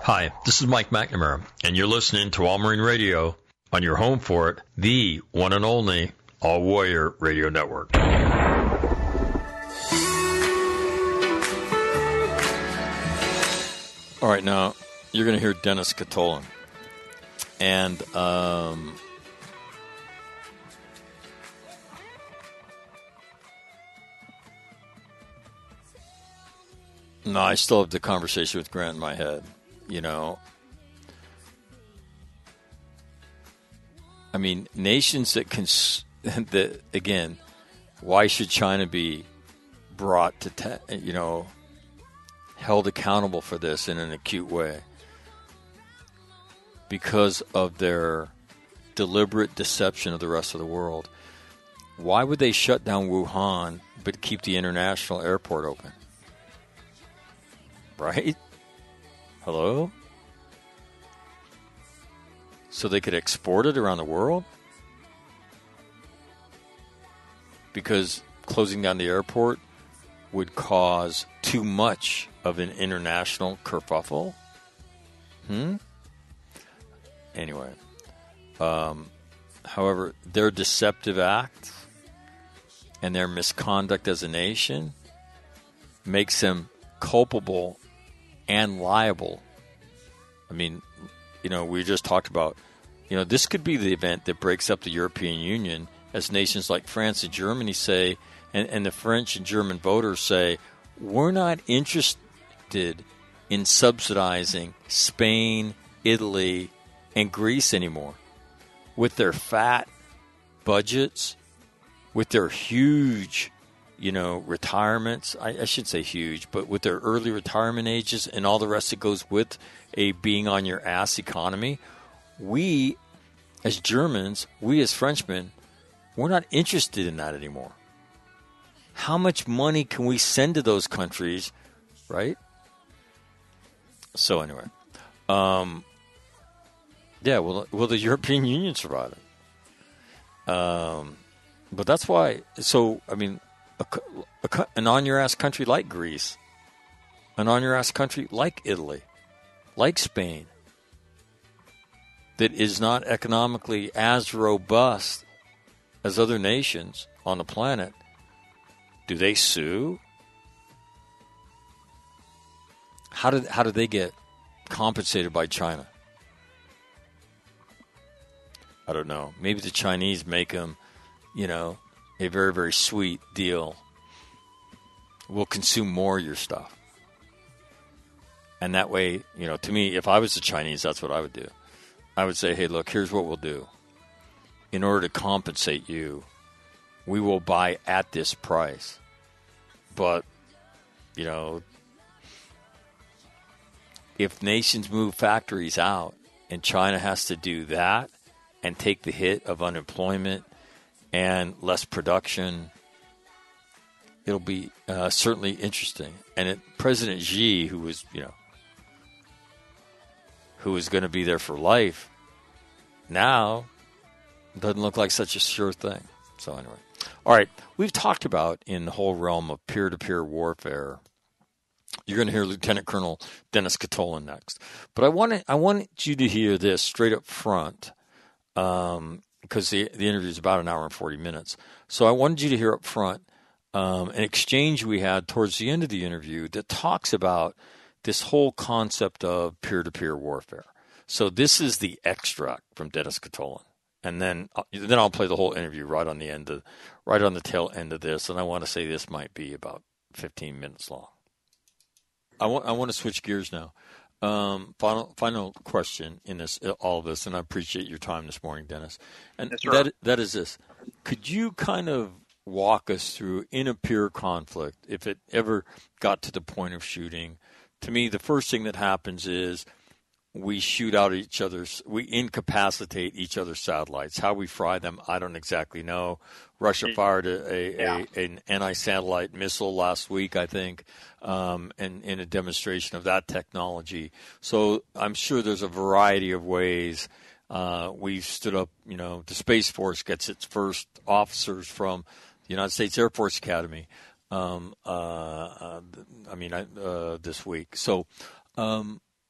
Hi, this is Mike McNamara, and you're listening to All Marine Radio on your home for it, the one and only All Warrior Radio Network. All right, now you're going to hear Dennis Katolan. And no, I still have the conversation with Grant in my head. You know, I mean, nations that that again, why should China be brought to held accountable for this in an acute way? Because of their deliberate deception of the rest of the world. Why would they shut down Wuhan but keep the international airport open? Right? Hello? So they could export it around the world? Because closing down the airport would cause too much of an international kerfuffle? Anyway. However, their deceptive acts and their misconduct as a nation makes them culpable and liable. I mean, we just talked about, this could be the event that breaks up the European Union, as nations like France and Germany say, and the French and German voters say, we're not interested in subsidizing Spain, Italy, and Greece anymore. With their fat budgets, with their huge retirements, I should say huge, but with their early retirement ages and all the rest that goes with a being on your ass economy, we as Germans, we as Frenchmen, we're not interested in that anymore. How much money can we send to those countries, right? So anyway, will the European Union survive it? But that's why. So I mean, an on-your-ass country like Greece, an on-your-ass country like Italy, like Spain, that is not economically as robust as other nations on the planet, do they sue? How do they get compensated by China? I don't know. Maybe the Chinese make them, a very, very sweet deal. We'll consume more of your stuff. And that way, to me, if I was the Chinese, that's what I would do. I would say, hey, look, here's what we'll do. In order to compensate you, we will buy at this price. But, if nations move factories out and China has to do that and take the hit of unemployment and less production, it'll be certainly interesting. And President Xi, who was going to be there for life, now doesn't look like such a sure thing. So anyway, all right, we've talked about in the whole realm of peer-to-peer warfare. You're going to hear Lieutenant Colonel Dennis Katolan next, but I want you to hear this straight up front. Because the interview is about an hour and 40 minutes. So I wanted you to hear up front an exchange we had towards the end of the interview that talks about this whole concept of peer-to-peer warfare. So this is the extract from Dennis Katolan. And then I'll play the whole interview right on the tail end of this. And I want to say this might be about 15 minutes long. I want to switch gears now. Final question in all of this, and I appreciate your time this morning, Dennis. And yes, that is this: could you kind of walk us through in a peer conflict, if it ever got to the point of shooting? To me, the first thing that happens is we shoot out we incapacitate each other's satellites. How we fry them, I don't exactly know. Russia fired an anti-satellite missile last week, I think, and in a demonstration of that technology. So I'm sure there's a variety of ways. We've stood up, the Space Force gets its first officers from the United States Air Force Academy, this week. So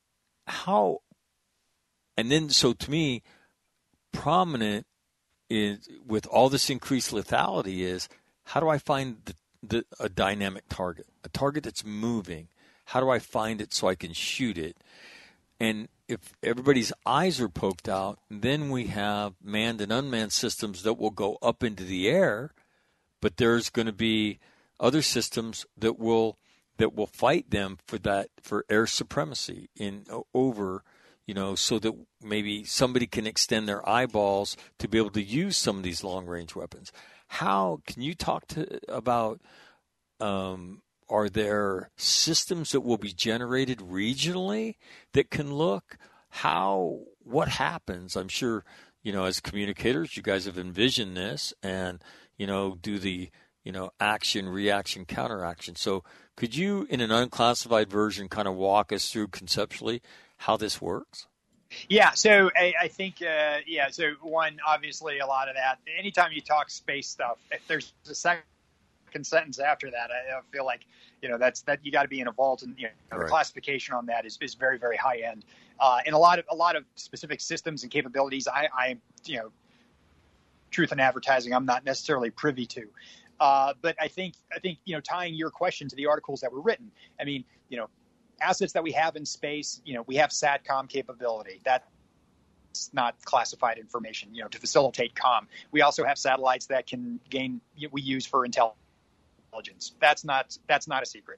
how, and then so to me, prominent is with all this increased lethality is how do I find a dynamic target, a target that's moving? How do I find it so I can shoot it? And if everybody's eyes are poked out, then we have manned and unmanned systems that will go up into the air, but there's going to be other systems that will fight them for air supremacy over, so that maybe somebody can extend their eyeballs to be able to use some of these long range weapons. How can you talk about? Are there systems that will be generated regionally that can look what happens? I'm sure, as communicators, you guys have envisioned this and, do the, action, reaction, counteraction. So could you, in an unclassified version, kind of walk us through conceptually how this works? Yeah. So I think, so one, obviously a lot of that, anytime you talk space stuff, if there's a second sentence after that, I feel like, that you got to be involved in, right. The classification on that is very, very high end. And a lot of specific systems and capabilities, I truth in advertising, I'm not necessarily privy to. But I think, tying your question to the articles that were written, I mean, assets that we have in space, we have SATCOM capability. That's not classified information, to facilitate comm. We also have satellites that we use for intelligence. That's not a secret.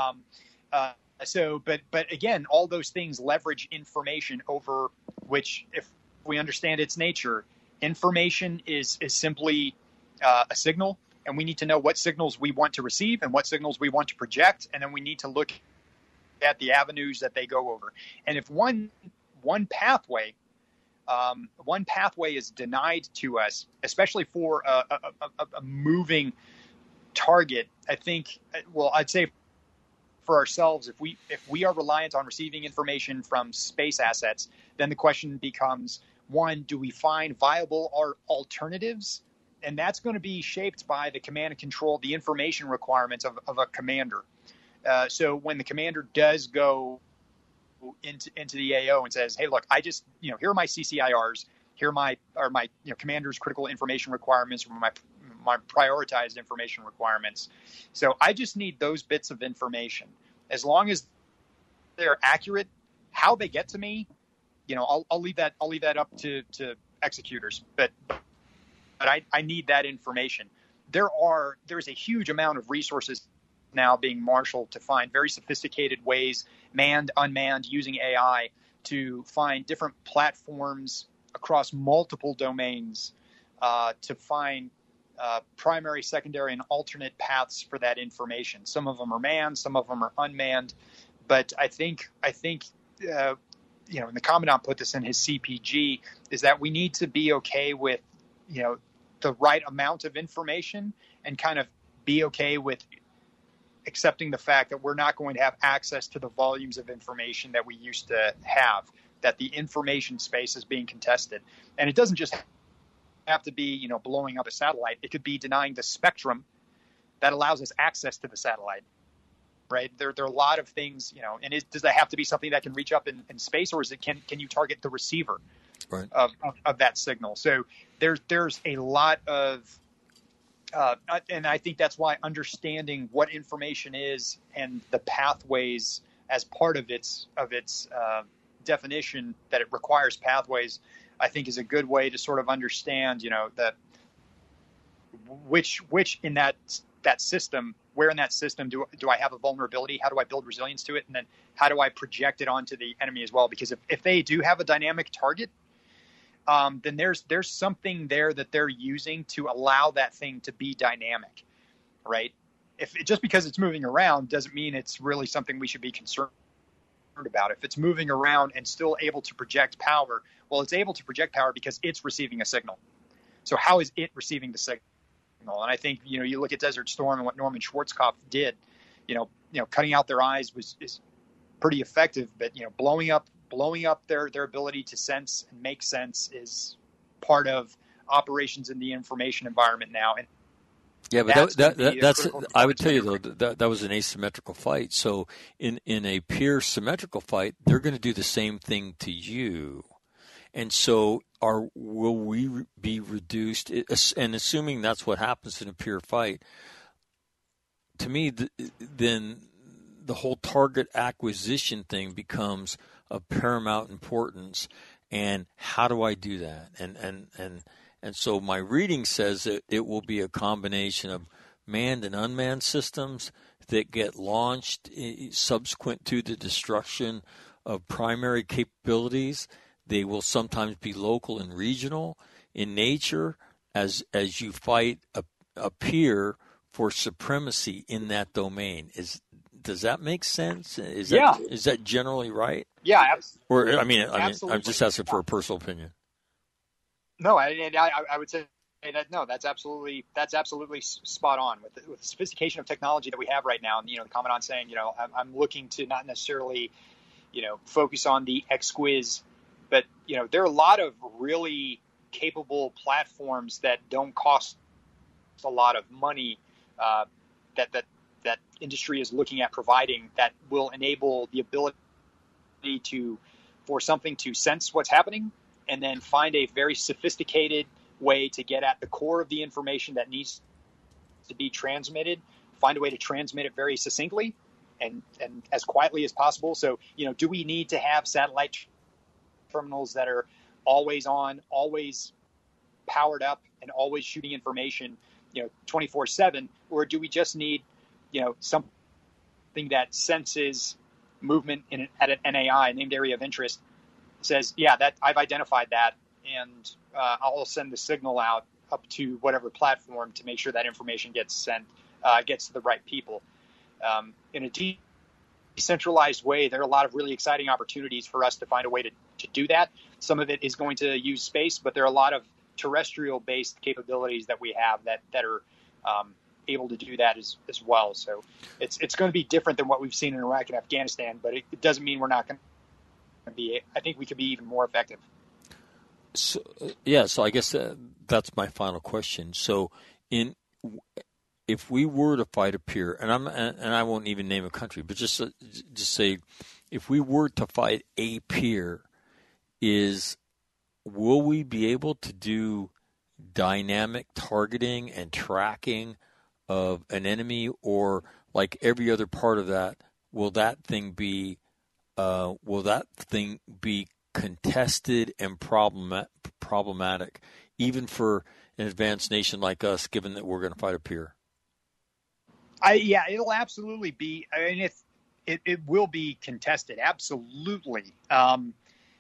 But again, all those things leverage information over which, if we understand its nature, information is simply a signal, and we need to know what signals we want to receive and what signals we want to project, and then we need to look at the avenues that they go over. And if one pathway is denied to us, especially for a moving target, I think, I'd say for ourselves, if we are reliant on receiving information from space assets, then the question becomes, one, do we find viable alternatives? And that's going to be shaped by the command and control, the information requirements of a commander. So when the commander does go into the AO and says, hey, look, I just, here are my CCIRs, here are my commander's critical information requirements, or my prioritized information requirements. So I just need those bits of information. As long as they're accurate, how they get to me, I'll leave that up to executors. But I need that information. There's a huge amount of resources now being marshaled to find very sophisticated ways, manned, unmanned, using AI to find different platforms across multiple domains to find primary, secondary, and alternate paths for that information. Some of them are manned, some of them are unmanned. But I think, and the Commandant put this in his CPG, is that we need to be okay with, the right amount of information and kind of be okay with accepting the fact that we're not going to have access to the volumes of information that we used to have, that the information space is being contested. And it doesn't just have to be, blowing up a satellite. It could be denying the spectrum that allows us access to the satellite, right? There are a lot of things, and does that have to be something that can reach up in space, or can you target the receiver right. of that signal? So there's a lot of, and I think that's why understanding what information is and the pathways as part of its definition, that it requires pathways, I think is a good way to sort of understand, that which in that system, where in that system do I have a vulnerability? How do I build resilience to it? And then how do I project it onto the enemy as well? Because if they do have a dynamic target, then there's something there that they're using to allow that thing to be dynamic, right? Just because it's moving around doesn't mean it's really something we should be concerned about. If it's moving around and still able to project power, well, it's able to project power because it's receiving a signal. So how is it receiving the signal? And I think, you look at Desert Storm and what Norman Schwarzkopf did, cutting out their eyes is pretty effective, but, blowing up their ability to sense and make sense is part of operations in the information environment now. Yeah, but that's I would tell you though that was an asymmetrical fight. So in a peer symmetrical fight, they're going to do the same thing to you, and so will we be reduced? And assuming that's what happens in a peer fight, to me, then the whole target acquisition thing becomes of paramount importance. And how do I do that? And so my reading says that it will be a combination of manned and unmanned systems that get launched subsequent to the destruction of primary capabilities. They will sometimes be local and regional in nature as you fight a peer for supremacy in that domain. Does that make sense? Is that generally right? Yeah. Or I mean, I'm just asking for a personal opinion. No, I would say that no, that's absolutely spot on with the sophistication of technology that we have right now. And the commandant saying, I'm looking to not necessarily, focus on the exquis, but there are a lot of really capable platforms that don't cost a lot of money that industry is looking at providing that will enable the ability for something to sense what's happening and then find a very sophisticated way to get at the core of the information that needs to be transmitted, find a way to transmit it very succinctly and as quietly as possible. So, do we need to have satellite terminals that are always on, always powered up, and always shooting information, 24/7, or do we just need, something that senses movement at an NAI, named area of interest, says, yeah, that I've identified that, and I'll send the signal out up to whatever platform to make sure that information gets sent, gets to the right people. In a decentralized way, there are a lot of really exciting opportunities for us to find a way to do that. Some of it is going to use space, but there are a lot of terrestrial-based capabilities that we have that are able to do that as well. So it's going to be different than what we've seen in Iraq and Afghanistan, but it doesn't mean we're not going to be. I think we could be even more effective. So I guess that's my final question. So if we were to fight a peer, and I won't even name a country, but just say if we were to fight a peer, will we be able to do dynamic targeting and tracking of an enemy, or like every other part of that, will that thing be contested and problematic, even for an advanced nation like us, given that we're going to fight a peer? It'll absolutely be. I mean, it will be contested, absolutely. And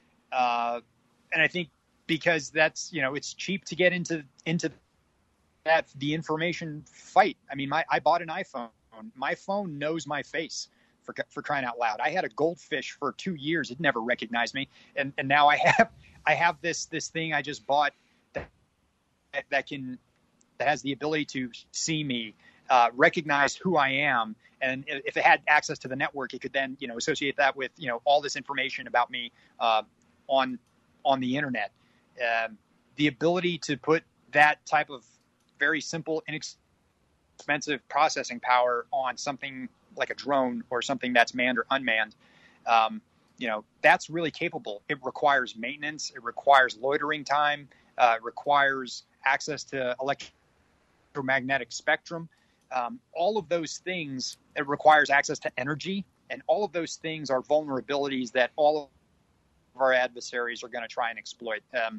I think because that's it's cheap to get into the information fight. I mean, I bought an iPhone. My phone knows my face. For crying out loud, I had a goldfish for 2 years. It never recognized me, and now I have this thing I just bought that has the ability to see me, recognize who I am, and if it had access to the network, it could then associate that with all this information about me on the internet. The ability to put that type of very simple, inexpensive processing power on something like a drone or something that's manned or unmanned, that's really capable. It requires maintenance. It requires loitering time. It requires access to electromagnetic spectrum. All of those things, it requires access to energy. And all of those things are vulnerabilities that all of our adversaries are going to try and exploit.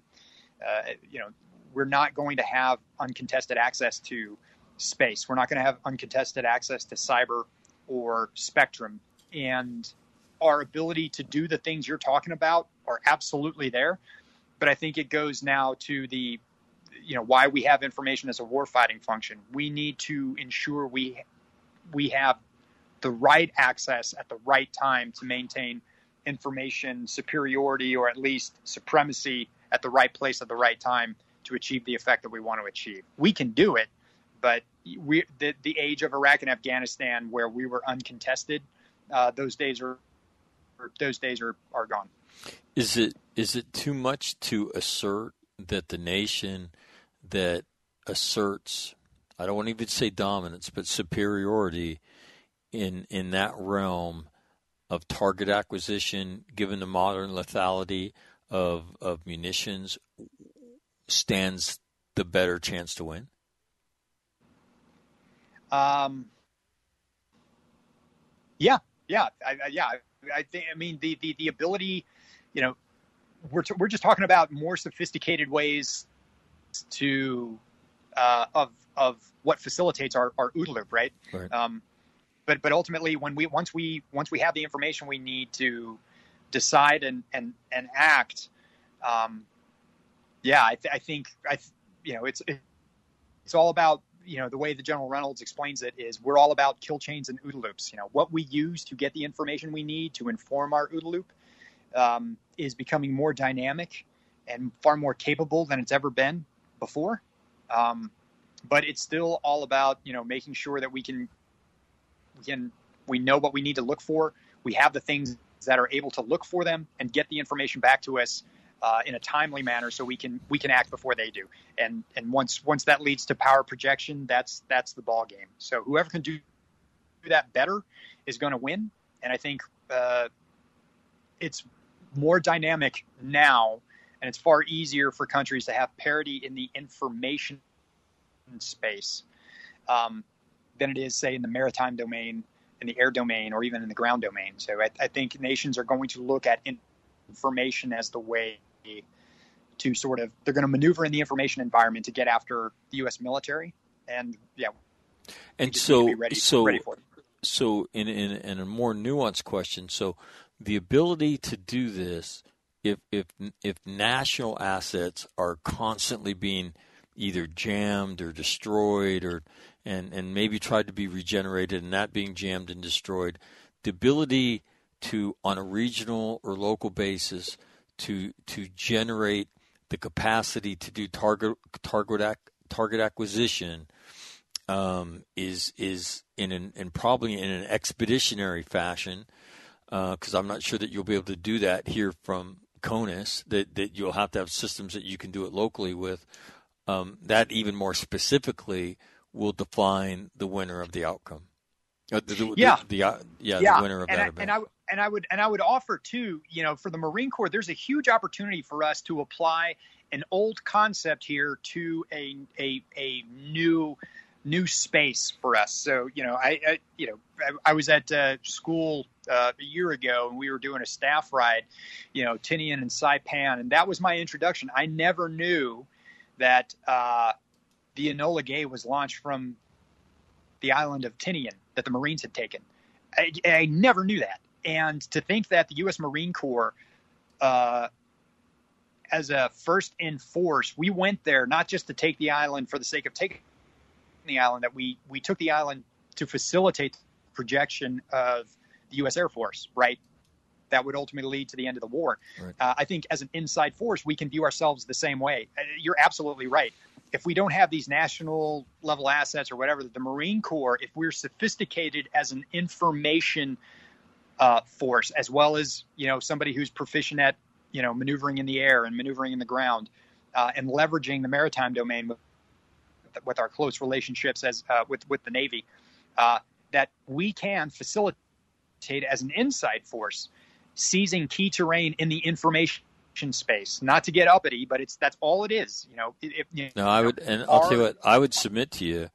We're not going to have uncontested access to space. We're not going to have uncontested access to cyber or spectrum, and our ability to do the things you're talking about are absolutely there. But I think it goes now to the, why we have information as a warfighting function. We need to ensure we have the right access at the right time to maintain information superiority, or at least supremacy, at the right place at the right time to achieve the effect that we want to achieve. We can do it, but the age of Iraq and Afghanistan, where we were uncontested, those days are gone. Is it too much to assert that the nation that asserts, I don't want to even say dominance, but superiority in that realm of target acquisition, given the modern lethality of munitions, stands the better chance to win? Yeah. I think. I mean, the ability, we're just talking about more sophisticated ways to of what facilitates our OODA loop, right? Right. But ultimately, once we have the information we need to decide and act, I think it's all about, the way the General Reynolds explains it is we're all about kill chains and OODA loops. What we use to get the information we need to inform our OODA loop is becoming more dynamic and far more capable than it's ever been before. But it's still all about, making sure that we know what we need to look for. We have the things that are able to look for them and get the information back to us in a timely manner, so we can act before they do. And once that leads to power projection, that's the ball game. So whoever can do that better is going to win. And I think it's more dynamic now, and it's far easier for countries to have parity in the information space than it is, say, in the maritime domain, in the air domain, or even in the ground domain. So I think nations are going to look at information as the way to they're going to maneuver in the information environment to get after the U.S. military. And so ready for it. So in a more nuanced question, so the ability to do this, if national assets are constantly being either jammed or destroyed and maybe tried to be regenerated and not being jammed and destroyed, the ability to, on a regional or local basis, to generate the capacity to do target acquisition is in probably in an expeditionary fashion, because I'm not sure that you'll be able to do that here from CONUS, that you'll have to have systems that you can do it locally with. That even more specifically will define the winner of the outcome. The winner of that event. And I would offer too, for the Marine Corps, there's a huge opportunity for us to apply an old concept here to a new space for us. So, I was at school a year ago, and we were doing a staff ride, Tinian and Saipan, and that was my introduction. I never knew that the Enola Gay was launched from the island of Tinian that the Marines had taken. I never knew that. And to think that the U.S. Marine Corps, as a first in force, we went there not just to take the island for the sake of taking the island, that we took the island to facilitate the projection of the U.S. Air Force, right? That would ultimately lead to the end of the war. Right. I think as an inside force, we can view ourselves the same way. You're absolutely right. If we don't have these national level assets or whatever, the Marine Corps, if we're sophisticated as an information force, as well as, somebody who's proficient at, maneuvering in the air and maneuvering in the ground, and leveraging the maritime domain with our close relationships with the Navy, that we can facilitate as an inside force, seizing key terrain in the information space. Not to get uppity, but that's all it is. I'll tell you what, I would submit to you,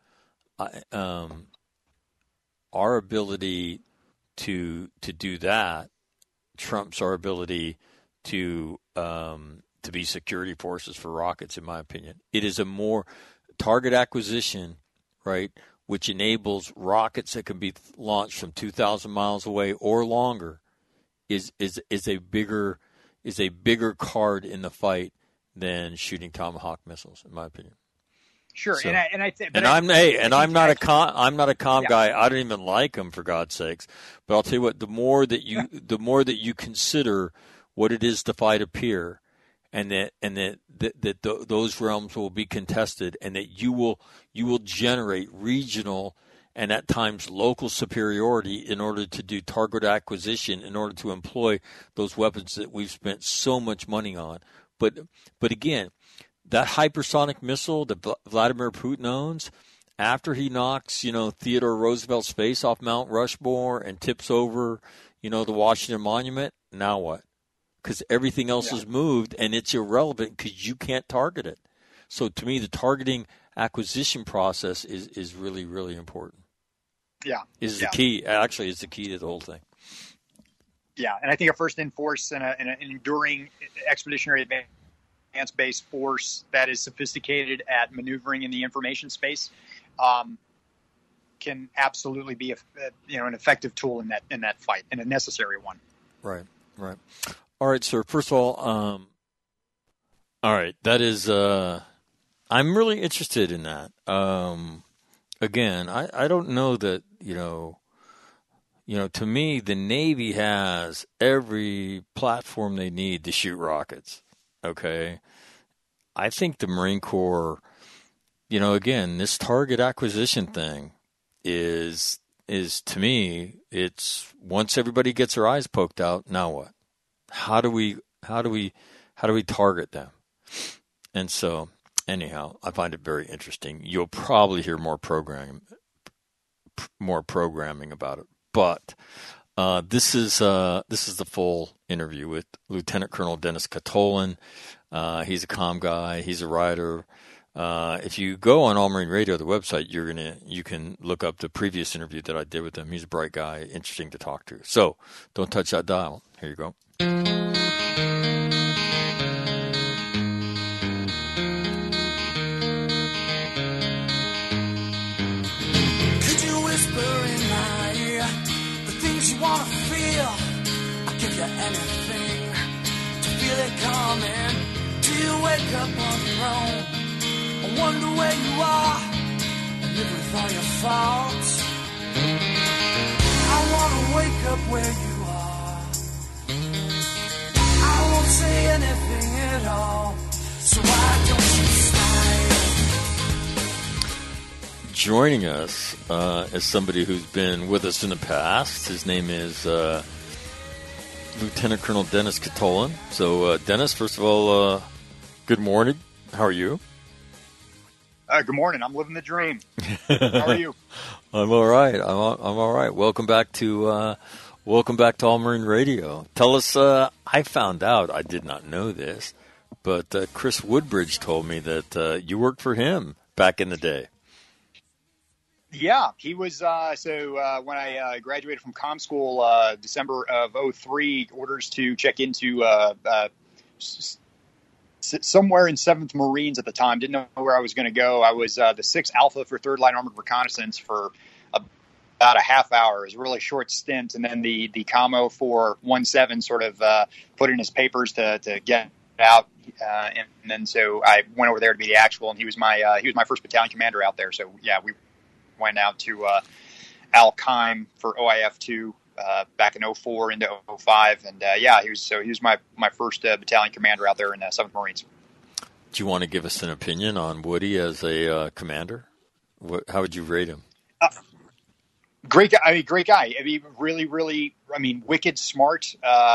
our ability to do that trumps our ability to be security forces for rockets, in my opinion. It is a more target acquisition, right, which enables rockets that can be launched from 2,000 miles away or longer, is a bigger card in the fight than shooting Tomahawk missiles, in my opinion. Sure, so, I'm not a comm guy. I don't even like them, for God's sakes. But I'll tell you what: the more that you consider what it is to fight a peer, and that those realms will be contested, and that you will generate regional and at times local superiority in order to do target acquisition, in order to employ those weapons that we've spent so much money on. But again, that hypersonic missile that Vladimir Putin owns, after he knocks, Theodore Roosevelt's face off Mount Rushmore and tips over, the Washington Monument, now what? Because everything else is moved, and it's irrelevant because you can't target it. So to me, the targeting acquisition process is really, really important. Yeah. Is the key. Actually, is the key to the whole thing. Yeah, and I think a first in force and an enduring expeditionary advanced base force that is sophisticated at maneuvering in the information space can absolutely be an effective tool in that fight, and a necessary one. Right. All right, sir. First of all, all right, that is. I'm really interested in that. Again, I don't know that to me, the Navy has every platform they need to shoot rockets. Okay. I think the Marine Corps, again, this target acquisition thing is to me, it's once everybody gets their eyes poked out, now what? How do we target them? And so, anyhow, I find it very interesting. You'll probably hear more programming about it. But this is the full interview with Lieutenant Colonel Dennis Katolan. He's a comm guy. He's a writer. If you go on All Marine Radio, the website, you can look up the previous interview that I did with him. He's a bright guy, interesting to talk to. So don't touch that dial. Here you go. You wanna feel, I'll give you anything to feel it coming. Do you wake up on your own? I wonder where you are and live with all your faults. I wanna wake up where you are. I won't say anything at all, so why don't you smile? Joining us is somebody who's been with us in the past. His name is Lieutenant Colonel Dennis Katolan. So, Dennis, first of all, good morning. How are you? Good morning. I'm living the dream. How are you? I'm all right. I'm all right. Welcome back to All Marine Radio. Tell us. I found out. I did not know this, but Chris Woodbridge told me that you worked for him back in the day. Yeah, he was. When I graduated from comm school, December of 2003, orders to check into somewhere in 7th Marines at the time. Didn't know where I was going to go. I was the 6th Alpha for 3rd Line Armored Reconnaissance for about a half hour. It was a really short stint, and then the commo for 1-7 sort of put in his papers to get out, and then so I went over there to be the actual, and he was my first battalion commander out there. So yeah, we went out to Al Qaim for OIF 2 back in 2004 into 2005, and he was my first battalion commander out there in 7th Marines. Do you want to give us an opinion on Woody as a commander? How would you rate him? Great guy. Great guy. I mean, really. I mean, wicked smart.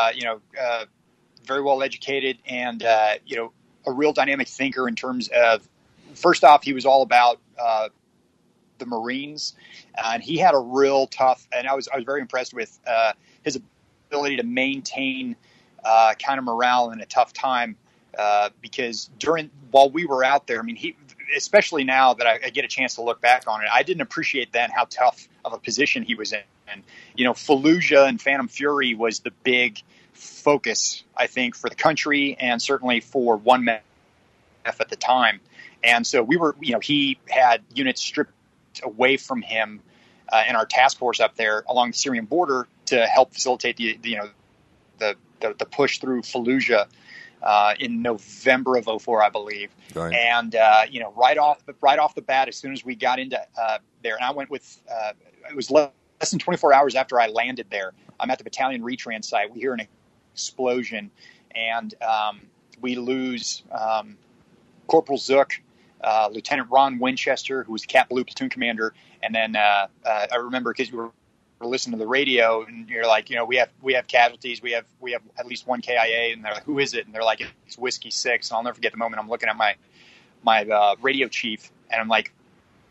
Very well educated, and a real dynamic thinker in terms of. First off, he was all about the Marines, and he had a real tough. And I was very impressed with his ability to maintain kind of morale in a tough time. Because while we were out there, I mean, especially now that I get a chance to look back on it, I didn't appreciate then how tough of a position he was in. And, Fallujah and Phantom Fury was the big focus, I think, for the country and certainly for 1MEF at the time. And so we were, he had units stripped away from him in our task force up there along the Syrian border to help facilitate the push through Fallujah. In November of 2004, I believe. Right. And, right off the bat, as soon as we got into there, and I went with, it was less than 24 hours after I landed there. I'm at the battalion retrans site. We hear an explosion, and we lose Corporal Zook, Lieutenant Ron Winchester, who was the Cat Blue platoon commander. And then I remember because we were listening to the radio, and you're like, we have casualties, we have at least one KIA, and they're like, who is it? And they're like, it's Whiskey 6. And I'll never forget the moment I'm looking at my radio chief, and I'm like,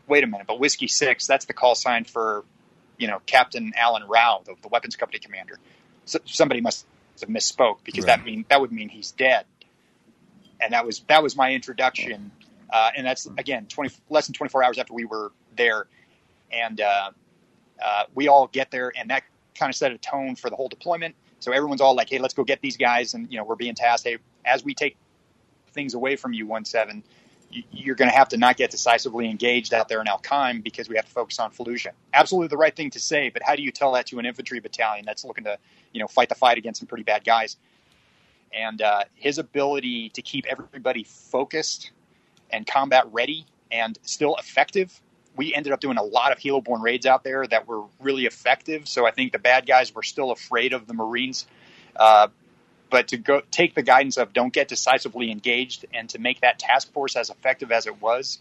wait a minute, but Whiskey 6, that's the call sign for, Captain Alan Rao, the weapons company commander. So somebody must have misspoke, because that would mean he's dead. And that was my introduction. And that's, again, less than 24 hours after we were there. And we all get there, and that kind of set a tone for the whole deployment. So everyone's all like, hey, let's go get these guys. And, we're being tasked, hey, as we take things away from you, 1-7, you're going to have to not get decisively engaged out there in Al-Qaim, because we have to focus on Fallujah. Absolutely the right thing to say, but how do you tell that to an infantry battalion that's looking to, fight the fight against some pretty bad guys? And his ability to keep everybody focused and combat ready and still effective. We ended up doing a lot of helo-borne raids out there that were really effective. So I think the bad guys were still afraid of the Marines. But to go take the guidance of don't get decisively engaged, and to make that task force as effective as it was,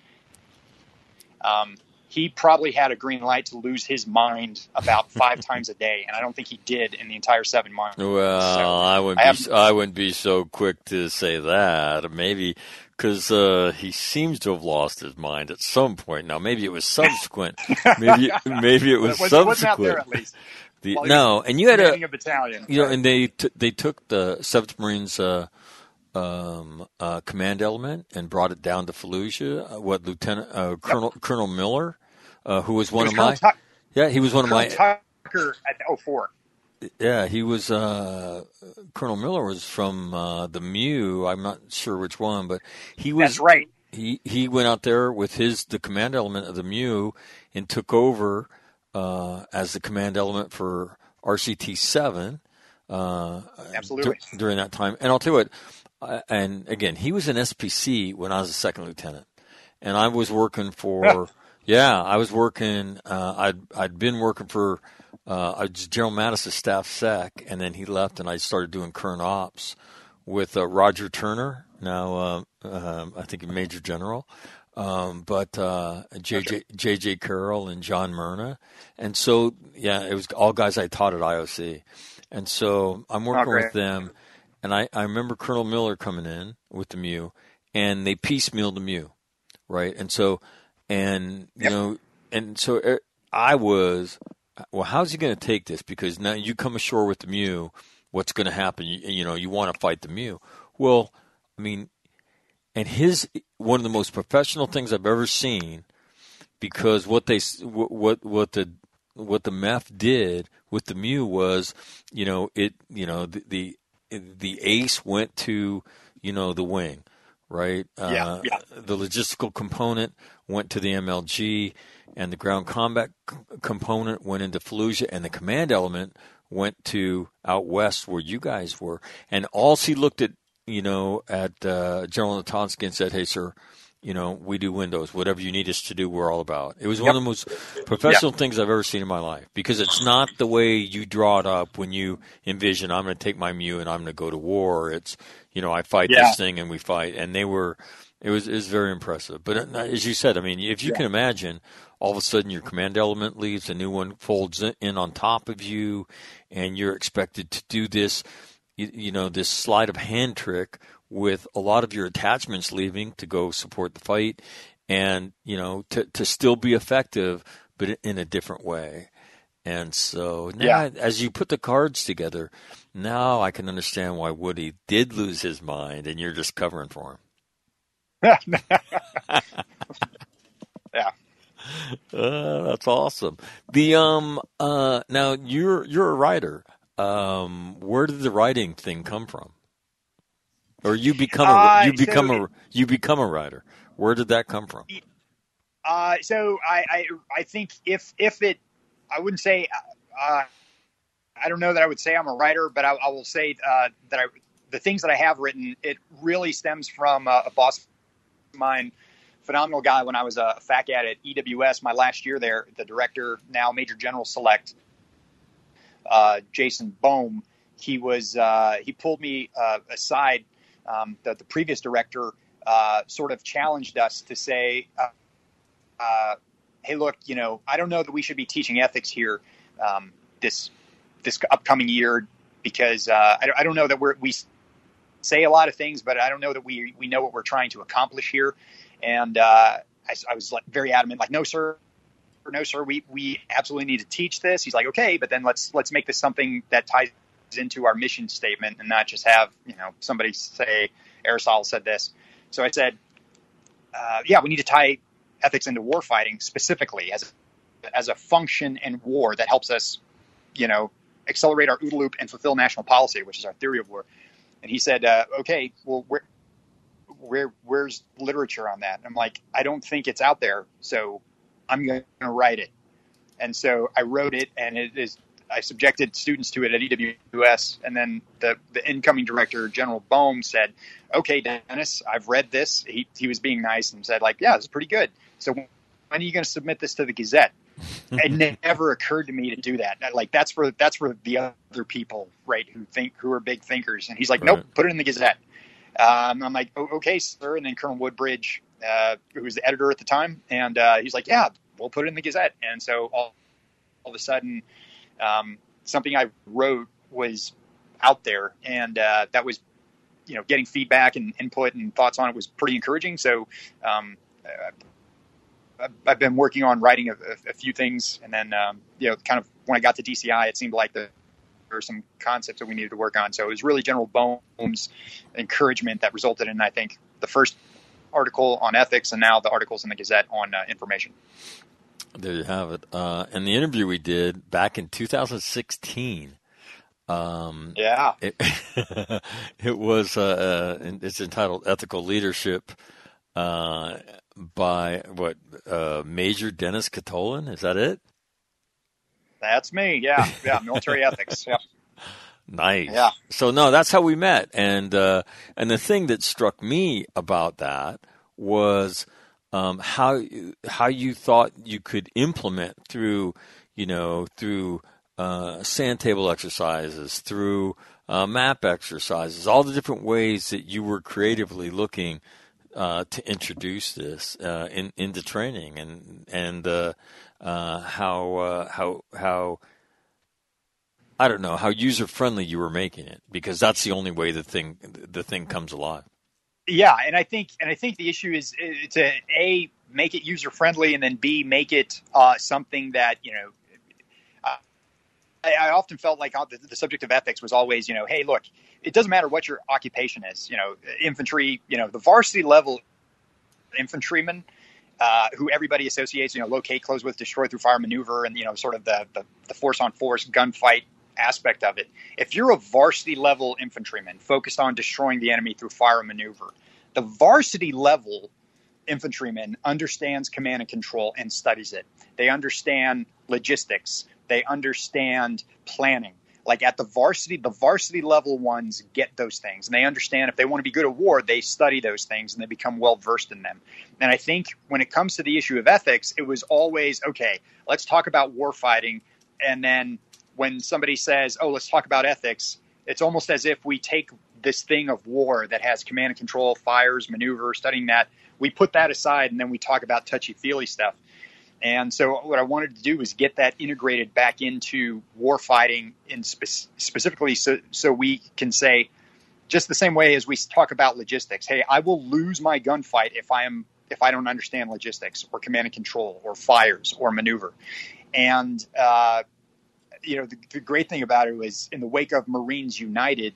he probably had a green light to lose his mind about 5 times a day, and I don't think he did in the entire 7 months. Well, so I wouldn't be so quick to say that. Maybe because he seems to have lost his mind at some point. Now, maybe it was subsequent. maybe it was subsequent. Wasn't out there at least. And you had a battalion, and they took the 7th Marines command element and brought it down to Fallujah. Colonel Miller, who was one of my he was one of my Tucker at 04. Yeah, he was Colonel Miller was from the MEU. I'm not sure which one, but he was. That's right. He went out there with the command element of the MEU and took over as the command element for RCT 7. Absolutely. During that time, and I'll tell you what. And again, he was an SPC when I was a second lieutenant, and I was working for. I was working. I'd been working for. I was General Mattis' staff sec, and then he left, and I started doing current ops with Roger Turner. Now I think Major General, but J.J. Carroll and John Myrna, and so it was all guys I taught at IOC, and so I'm working with them, and I remember Colonel Miller coming in with the MEU, and they piecemealed the MEU, right, and so I was. Well, how's he going to take this? Because now you come ashore with the MEU, what's going to happen? You want to fight the MEU. Well, I mean, and one of the most professional things I've ever seen, because what the MEF did with the MEU was, the ace went to, the wing, right? The logistical component went to the MLG, and the ground combat component went into Fallujah, and the command element went to out west where you guys were. And he looked at, General Natonsky and said, hey, sir, we do windows. Whatever you need us to do, we're all about. It was one of the most professional things I've ever seen in my life, because it's not the way you draw it up when you envision I'm going to take my MEU and I'm going to go to war. It's, I fight this thing and we fight. And it was very impressive. But as you said, I mean, if you can imagine, all of a sudden your command element leaves, a new one folds in on top of you, and you're expected to do this, this sleight of hand trick with a lot of your attachments leaving to go support the fight, and, to still be effective, but in a different way. And so now, as you put the cards together, now I can understand why Woody did lose his mind, and you're just covering for him. That's awesome. Now you're a writer. Where did the writing thing come from? Or you become a writer. Where did that come from? So I think if it, I wouldn't say I don't know that I would say I'm a writer, but I will say that the things that I have written, it really stems from a boss of mine, phenomenal guy when I was a FACAD at EWS my last year there, the director, now Major General Select, Jason Bohm. He pulled me aside. The previous director sort of challenged us to say, hey, look, I don't know that we should be teaching ethics here this upcoming year, because I don't know that we say a lot of things, but I don't know that we know what we're trying to accomplish here. And I was like very adamant, like, no, sir, we absolutely need to teach this. He's like, okay, but then let's make this something that ties into our mission statement and not just have, somebody say Aristotle said this. So I said, we need to tie ethics into war fighting specifically as a function in war that helps us, accelerate our OODA loop and fulfill national policy, which is our theory of war. And he said, okay, well, where's literature on that? And I'm like, I don't think it's out there, so I'm going to write it. And so I wrote it, and I subjected students to it at EWS. And then the incoming director, General Boehm, said, okay, Dennis, I've read this. He was being nice and said, like, yeah, this is pretty good. So when are you going to submit this to the Gazette? It never occurred to me to do that. Like, that's for the other people, right, who are big thinkers. And he's like, nope, put it in the Gazette. I'm like, okay, sir. And then Colonel Woodbridge, who was the editor at the time, and he's like, yeah, we'll put it in the Gazette. And so all of a sudden, something I wrote was out there, and that was, getting feedback and input and thoughts on it was pretty encouraging. So I've been working on writing a few things, and then kind of when I got to DCI, it seemed like there were some concepts that we needed to work on. So it was really General Boehm's encouragement that resulted in, I think, the first article on ethics, and now the articles in the Gazette on information. There you have it. And the interview we did back in 2016. It was it's entitled "Ethical Leadership" by Major Dennis Katolan. Is that it? That's me. Yeah, military ethics. Yeah. Nice. Yeah. So no, that's how we met, and the thing that struck me about that was how you thought you could implement through sand table exercises, through map exercises, all the different ways that you were creatively looking to introduce this into training, and how I don't know how user friendly you were making it, because that's the only way the thing comes alive. Yeah, and I think the issue is to A, make it user friendly, and then B, make it something that I often felt like the subject of ethics was always, hey, look, it doesn't matter what your occupation is, infantry, the varsity level infantryman, who everybody associates, locate, close with, destroy through fire, maneuver, and, sort of the force on force gunfight aspect of it. If you're a varsity level infantryman focused on destroying the enemy through fire and maneuver, the varsity level infantryman understands command and control and studies it. They understand logistics. They understand planning. Like at the varsity level ones get those things, and they understand if they want to be good at war, they study those things and they become well versed in them. And I think when it comes to the issue of ethics, it was always, okay, let's talk about war fighting. And then when somebody says, oh, let's talk about ethics, it's almost as if we take this thing of war that has command and control, fires, maneuver, studying that, we put that aside, and then we talk about touchy-feely stuff. And so what I wanted to do was get that integrated back into warfighting, specifically so we can say, just the same way as we talk about logistics, hey, I will lose my gunfight if I don't understand logistics or command and control or fires or maneuver. And the great thing about it was, in the wake of Marines United,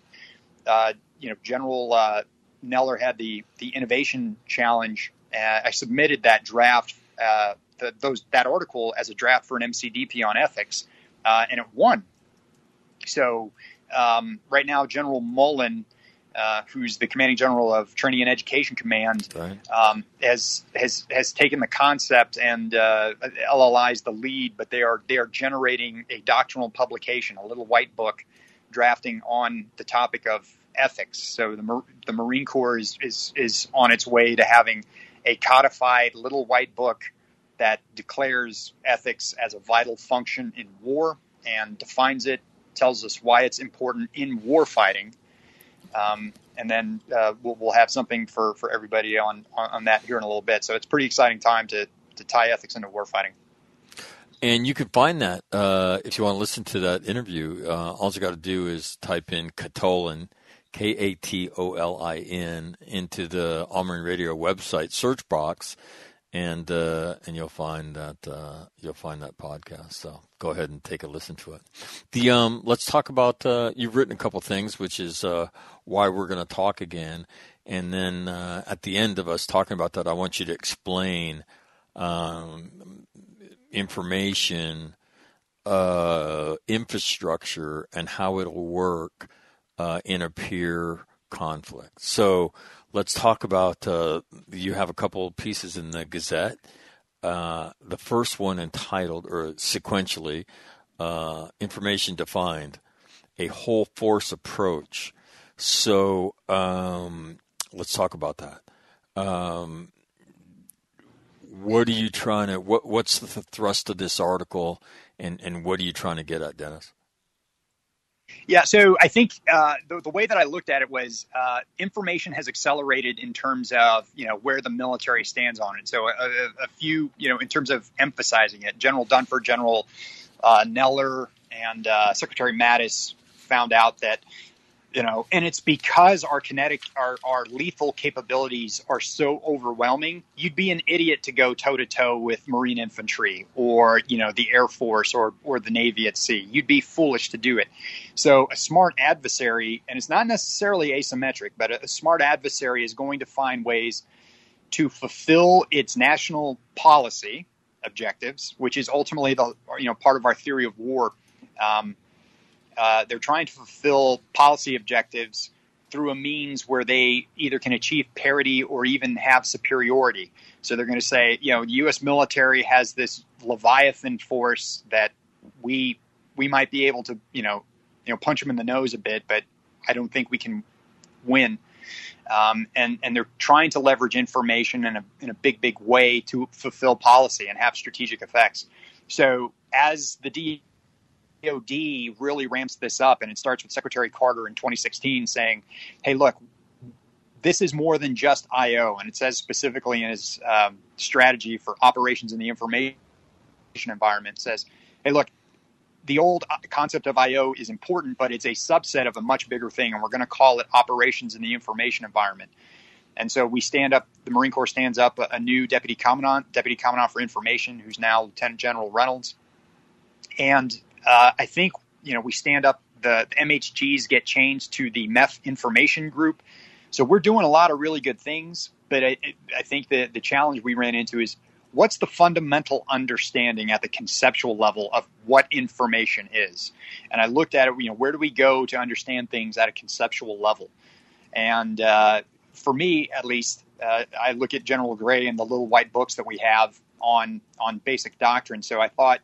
General Neller had the innovation challenge. I submitted that draft. That article as a draft for an MCDP on ethics, and it won. So right now, General Mullen, who's the commanding general of Training and Education Command, has taken the concept, and LLI's the lead, but they are generating a doctrinal publication, a little white book, drafting on the topic of ethics. So the Marine Corps is on its way to having a codified little white book that declares ethics as a vital function in war and defines it, tells us why it's important in war fighting. And then we'll have something for everybody on that here in a little bit. So it's a pretty exciting time to tie ethics into war fighting. And you can find that if you want to listen to that interview. All you got to do is type in Katolan, Katolin, into the All Marine Radio website search box, and you'll find that podcast. So go ahead and take a listen to it. Let's talk about you've written a couple things, which is why we're going to talk again, and then at the end of us talking about that, I want you to explain information, infrastructure, and how it'll work in a peer conflict. So let's talk about, you have a couple of pieces in the Gazette. The first one entitled, or sequentially, Information Defined, a Whole Force Approach. So let's talk about that. What are you trying to, what's the thrust of this article, and what are you trying to get at, Dennis? Yeah, so I think the way that I looked at it was information has accelerated in terms of, where the military stands on it. So a few, in terms of emphasizing it, General Dunford, General Neller, and Secretary Mattis found out that, and it's because our lethal capabilities are so overwhelming. You'd be an idiot to go toe to toe with Marine infantry or, the Air Force or the Navy at sea. You'd be foolish to do it. So a smart adversary, and it's not necessarily asymmetric, but a smart adversary is going to find ways to fulfill its national policy objectives, which is ultimately part of our theory of war. They're trying to fulfill policy objectives through a means where they either can achieve parity or even have superiority. So they're going to say, the U.S. military has this Leviathan force that we might be able to, punch them in the nose a bit, but I don't think we can win. And they're trying to leverage information in a big way to fulfill policy and have strategic effects. So as the DoD really ramps this up, and it starts with Secretary Carter in 2016 saying, hey, look, this is more than just I.O. And it says specifically in his strategy for operations in the information environment, says, hey, look, the old concept of I.O. is important, but it's a subset of a much bigger thing, and we're going to call it operations in the information environment. And so the Marine Corps stands up a new Deputy Commandant for Information, who's now Lieutenant General Reynolds. And I think, we stand up, the MHGs get changed to the MEF Information Group. So we're doing a lot of really good things, but I think that the challenge we ran into is, what's the fundamental understanding at the conceptual level of what information is? And I looked at it, where do we go to understand things at a conceptual level? And for me, at least, I look at General Gray and the little white books that we have on basic doctrine. So I thought,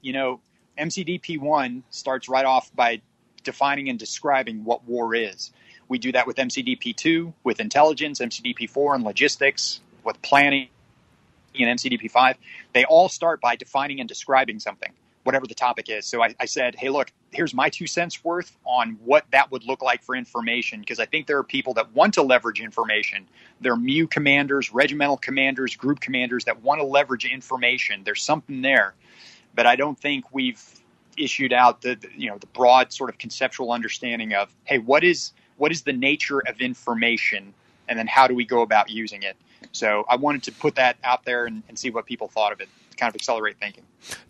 MCDP-1 starts right off by defining and describing what war is. We do that with MCDP-2, with intelligence, MCDP-4 and logistics, with planning, and MCDP-5. They all start by defining and describing something, whatever the topic is. So I said, hey, look, here's my 2 cents worth on what that would look like for information, because I think there are people that want to leverage information. There are MU commanders, regimental commanders, group commanders that want to leverage information. There's something there. But I don't think we've issued out the broad sort of conceptual understanding of, hey, what is the nature of information, and then how do we go about using it? So I wanted to put that out there and see what people thought of it, to kind of accelerate thinking.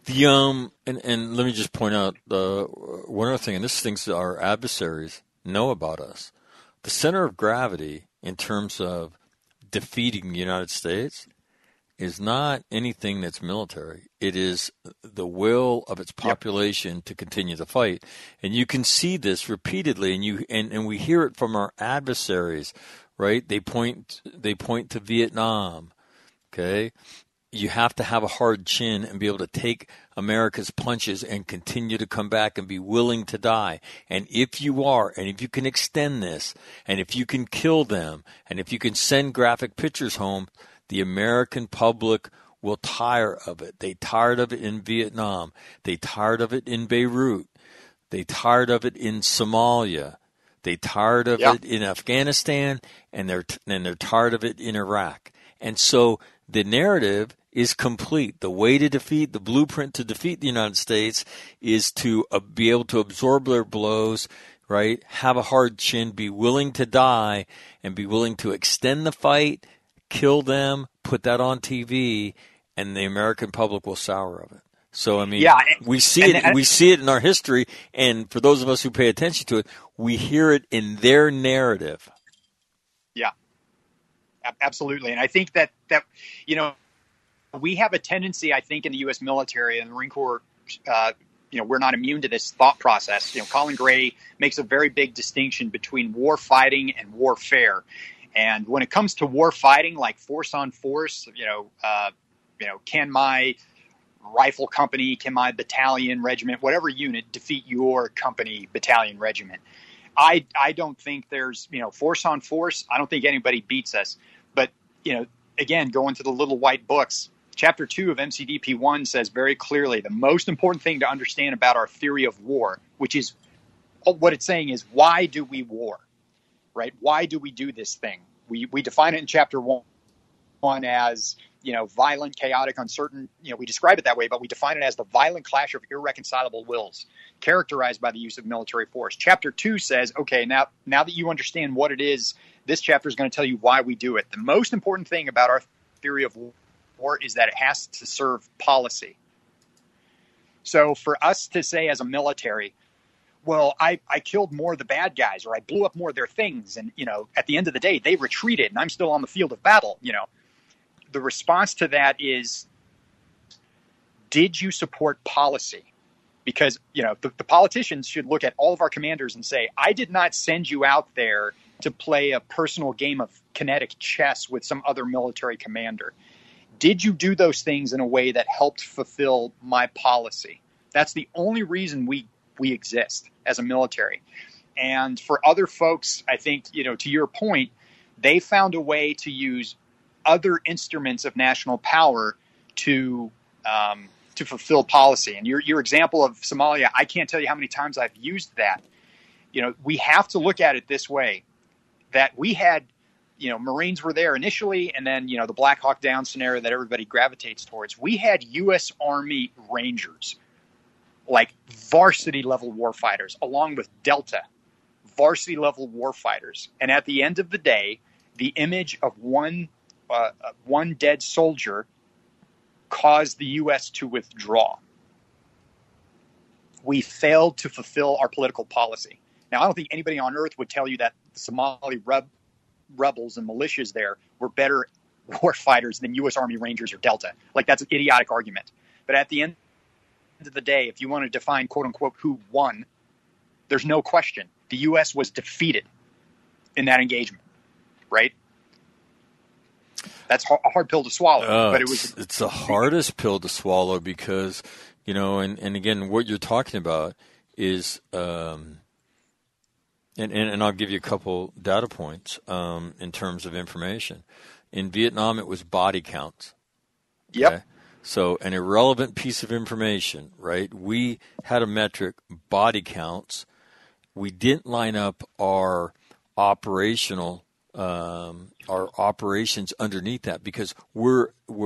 And let me just point out one other thing, and this is things that our adversaries know about us. The center of gravity in terms of defeating the United States is not anything that's military. It is the will of its population to continue the fight. And you can see this repeatedly, and we hear it from our adversaries, right? They point to Vietnam, okay? You have to have a hard chin and be able to take America's punches and continue to come back and be willing to die. And if you are, and if you can extend this, and if you can kill them, and if you can send graphic pictures home, the American public will tire of it. They tired of it in Vietnam. They tired of it in Beirut. They tired of it in Somalia. They tired of it in Afghanistan, and they're tired of it in Iraq. And so the narrative is complete. The way to defeat, the blueprint to defeat the United States is to be able to absorb their blows, right? Have a hard chin, be willing to die, and be willing to extend the fight, kill them, put that on TV, and the American public will sour of it. So, I mean, Yeah, we see it in our history, and for those of us who pay attention to it, we hear it in their narrative. Yeah, absolutely. And I think that we have a tendency, I think, in the U.S. military and the Marine Corps, we're not immune to this thought process. Colin Gray makes a very big distinction between war fighting and warfare. And when it comes to war fighting, like force on force, can my rifle company, can my battalion, regiment, whatever unit defeat your company, battalion, regiment? I don't think there's, force on force. I don't think anybody beats us. But, again, going to the little white books, Chapter 2 of MCDP 1 says very clearly the most important thing to understand about our theory of war, which is what it's saying is, why do we war, right? Why do we do this thing? We define it in Chapter 1 as, violent, chaotic, uncertain. We describe it that way, but we define it as the violent clash of irreconcilable wills characterized by the use of military force. Chapter 2 says, okay, now that you understand what it is, this chapter is going to tell you why we do it. The most important thing about our theory of war is that it has to serve policy. So for us to say as a military, well, I killed more of the bad guys, or I blew up more of their things, and at the end of the day they retreated and I'm still on the field of battle, the response to that is, did you support policy? Because the politicians should look at all of our commanders and say, I did not send you out there to play a personal game of kinetic chess with some other military commander. Did you do those things in a way that helped fulfill my policy? That's the only reason we exist as a military. And for other folks, I think, to your point, they found a way to use other instruments of national power to fulfill policy. And your example of Somalia, I can't tell you how many times I've used that. We have to look at it this way, that we had, Marines were there initially, and then, the Black Hawk Down scenario that everybody gravitates towards. We had U.S. Army Rangers, like varsity level warfighters, along with Delta, varsity level warfighters. And at the end of the day, the image of one dead soldier caused the U.S. to withdraw. We failed to fulfill our political policy. Now, I don't think anybody on earth would tell you that the Somali rebels and militias there were better war fighters than U.S. Army Rangers or Delta. Like, that's an idiotic argument. But at the end of the day, if you want to define, quote unquote, who won, there's no question. The U.S. was defeated in that engagement, right? That's a hard pill to swallow. But it's the hardest pill to swallow because, and again, what you're talking about is, and I'll give you a couple data points in terms of information. In Vietnam, it was body counts. Yep. Okay? So an irrelevant piece of information, right? We had a metric, body counts. We didn't line up our operations underneath that because we're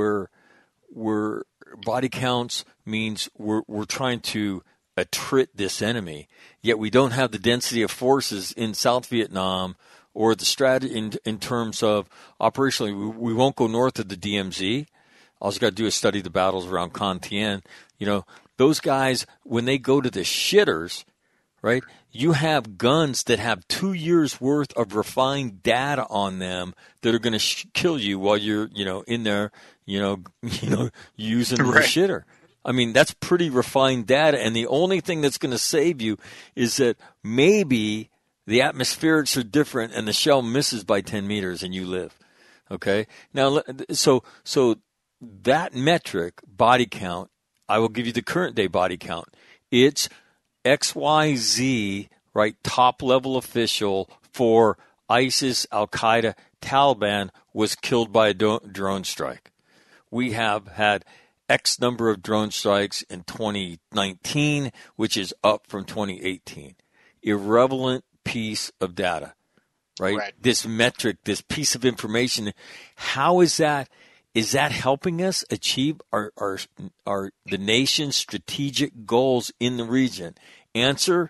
body counts means we're trying to attrit this enemy, yet we don't have the density of forces in South Vietnam or the strategy in terms of operationally. We won't go north of the DMZ. All you got to do is study the battles around Con Thien. Those guys, when they go to the shitters, right, you have guns that have 2 years worth of refined data on them that are going to kill you while you're, in there, using the shitter. I mean, that's pretty refined data, and the only thing that's going to save you is that maybe the atmospherics are different and the shell misses by 10 meters and you live. Okay? Now, so that metric, body count, I will give you the current day body count. It's XYZ, right, top level official for ISIS, Al-Qaeda, Taliban was killed by a drone strike. We have had X number of drone strikes in 2019, which is up from 2018. Irrelevant piece of data, right? This metric, this piece of information, how is that? Is that helping us achieve the nation's strategic goals in the region? Answer,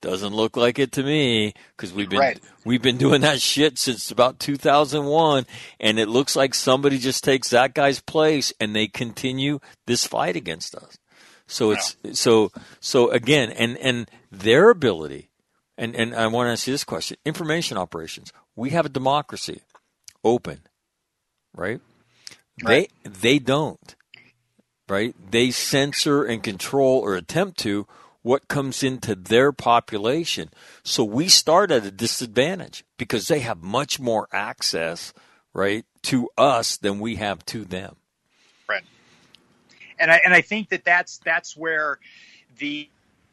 Doesn't look like it to me, because we've been doing that shit since about 2001, and it looks like somebody just takes that guy's place and they continue this fight against us. So it's so again, and their ability, and I want to ask you this question: information operations. We have a democracy, open, right? They don't, right? They censor and control, or attempt to, what comes into their population. So we start at a disadvantage because they have much more access, right, to us than we have to them. Right. And I think that's where the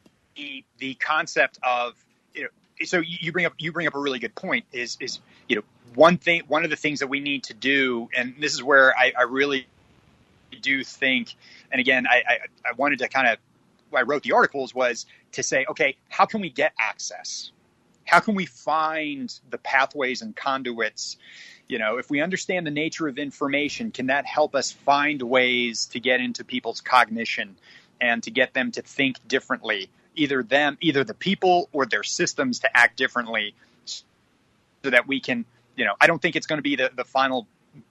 concept of, so you bring up a really good point is one of the things that we need to do, and this is where I really do think, and again I wanted to kind of, why I wrote the articles was to say, okay, how can we get access? How can we find the pathways and conduits? If we understand the nature of information, can that help us find ways to get into people's cognition and to get them to think differently, either the people or their systems to act differently, so that we can, I don't think it's going to be the final,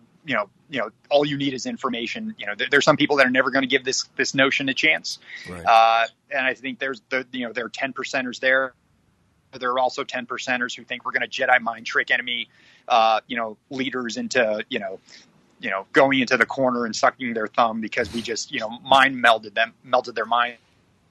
all you need is information. There's some people that are never going to give this notion a chance. Right. And I think there are 10%ers there. There are also 10%ers who think we're going to Jedi mind trick enemy, leaders into, going into the corner and sucking their thumb because we just, melted their minds.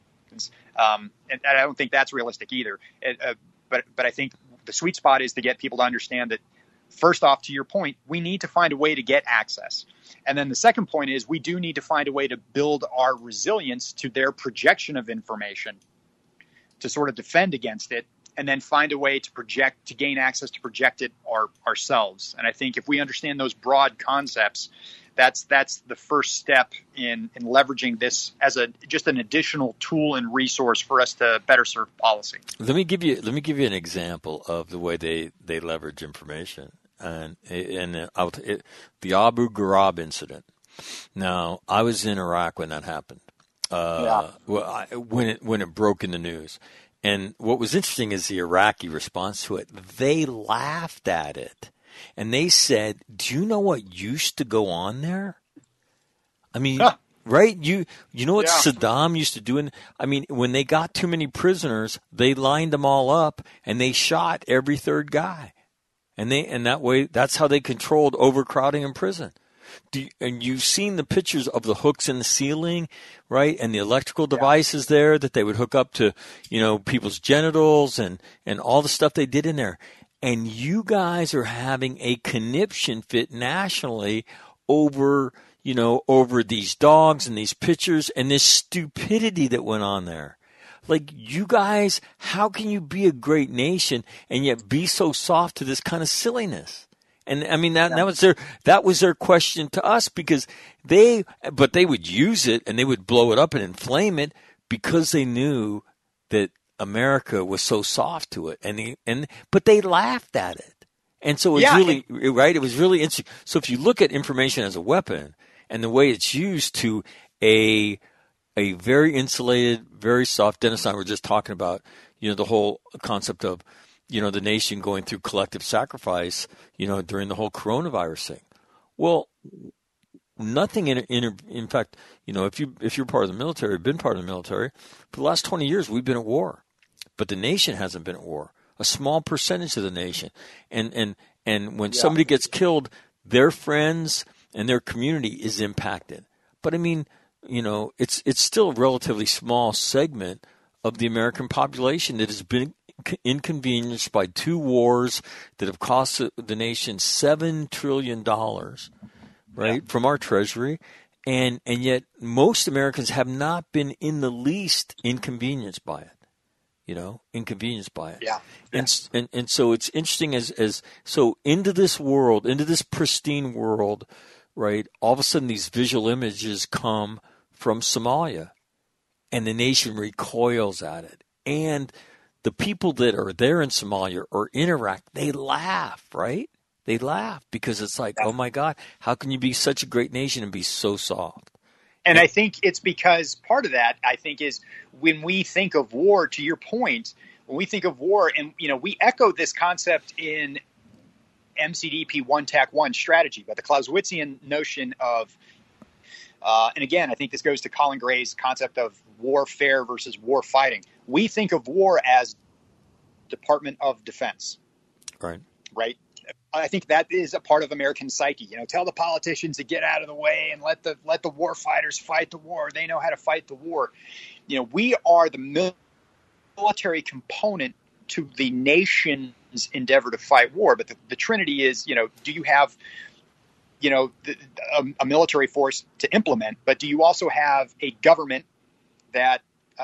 And I don't think that's realistic either. But I think the sweet spot is to get people to understand that, first off, to your point, we need to find a way to get access. And then the second point is we do need to find a way to build our resilience to their projection of information to sort of defend against it, and then find a way to gain access to project it ourselves. And I think if we understand those broad concepts, that's the first step in leveraging this as just an additional tool and resource for us to better serve policy. Let me give you an example of the way they leverage information, and the Abu Ghraib incident. Now, I was in Iraq when that happened. When it broke in the news. And what was interesting is the Iraqi response to it. They laughed at it. And they said, do you know what used to go on there? I mean, right? You know what Saddam used to do? When they got too many prisoners, they lined them all up and they shot every third guy. And that way, that's how they controlled overcrowding in prison. And you've seen the pictures of the hooks in the ceiling, right? And the electrical devices there that they would hook up to, people's genitals and all the stuff they did in there. And you guys are having a conniption fit nationally over these dogs and these pictures and this stupidity that went on there. Like, you guys, how can you be a great nation and yet be so soft to this kind of silliness? And that was their question to us, because they would use it and they would blow it up and inflame it because they knew that America was so soft to it, but they laughed at it, and so it was really interesting. So if you look at information as a weapon and the way it's used to a very insulated, very soft, Dennis and I were just talking about, the whole concept of, the nation going through collective sacrifice, during the whole coronavirus thing. Well, nothing in fact, if you're part of the military, been part of the military, for the last 20 years, we've been at war, but the nation hasn't been at war. A small percentage of the nation. And when somebody gets killed, their friends and their community is impacted. But it's still a relatively small segment of the American population that has been inconvenienced by two wars that have cost the nation $7 trillion, right, from our treasury. And yet most Americans have not been in the least inconvenienced by it. Inconvenienced by it. Yeah. And so it's interesting so into this world, into this pristine world, right, all of a sudden these visual images come from Somalia, and the nation recoils at it. And the people that are there in Somalia or in Iraq, they laugh, right? They laugh because it's like, oh my God, how can you be such a great nation and be so soft? And I think it's because part of that, I think, is when we think of war, to your point, when we think of war, and we echo this concept in MCDP 1TAC1 strategy, but the Clausewitzian notion of, and again, I think this goes to Colin Gray's concept of warfare versus war fighting. We think of war as Department of Defense. Right. I think that is a part of American psyche. Tell the politicians to get out of the way and let the war fighters fight the war. They know how to fight the war. We are the military component to the nation's endeavor to fight war. But the trinity is, do you have, a military force to implement, but do you also have a government that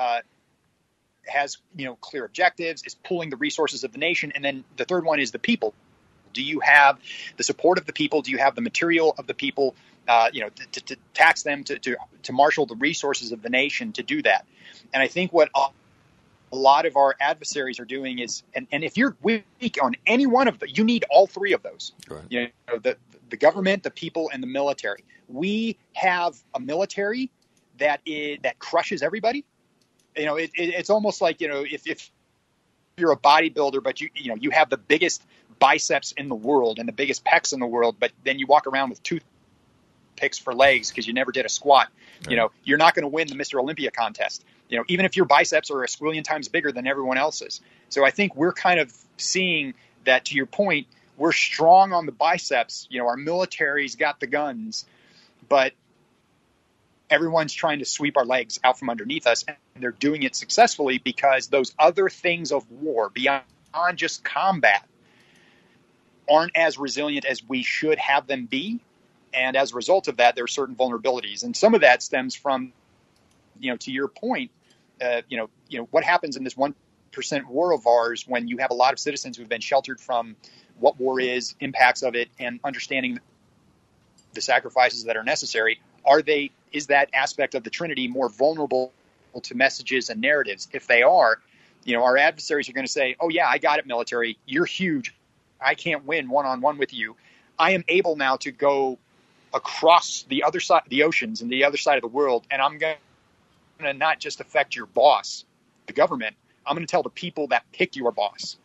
has, clear objectives, is pulling the resources of the nation? And then the third one is the people. Do you have the support of the people? Do you have the material of the people, to tax them, to marshal the resources of the nation to do that? And I think what a lot of our adversaries are doing is, and if you're weak on any one of them, you need all three of those. Right. The government, the people, and the military. We have a military that crushes everybody. It's almost like, if you're a bodybuilder, but you have the biggest biceps in the world and the biggest pecs in the world, but then you walk around with toothpicks for legs because you never did a squat. Right. You're not going to win the Mr. Olympia contest. Even if your biceps are a squillion times bigger than everyone else's. So I think we're kind of seeing that, to your point, we're strong on the biceps. Our military's got the guns, but everyone's trying to sweep our legs out from underneath us, and they're doing it successfully because those other things of war, beyond just combat, aren't as resilient as we should have them be. And as a result of that, there are certain vulnerabilities. And some of that stems from, to your point, what happens in this 1% war of ours when you have a lot of citizens who've been sheltered from what war is, impacts of it, and understanding the sacrifices that are necessary. Is that aspect of the Trinity more vulnerable to messages and narratives? If they are, our adversaries are going to say, oh yeah, I got it, military. You're huge. I can't win one-on-one with you. I am able now to go across the other side, the oceans and the other side of the world, and I'm going to not just affect your boss, the government. I'm going to tell the people that pick your boss.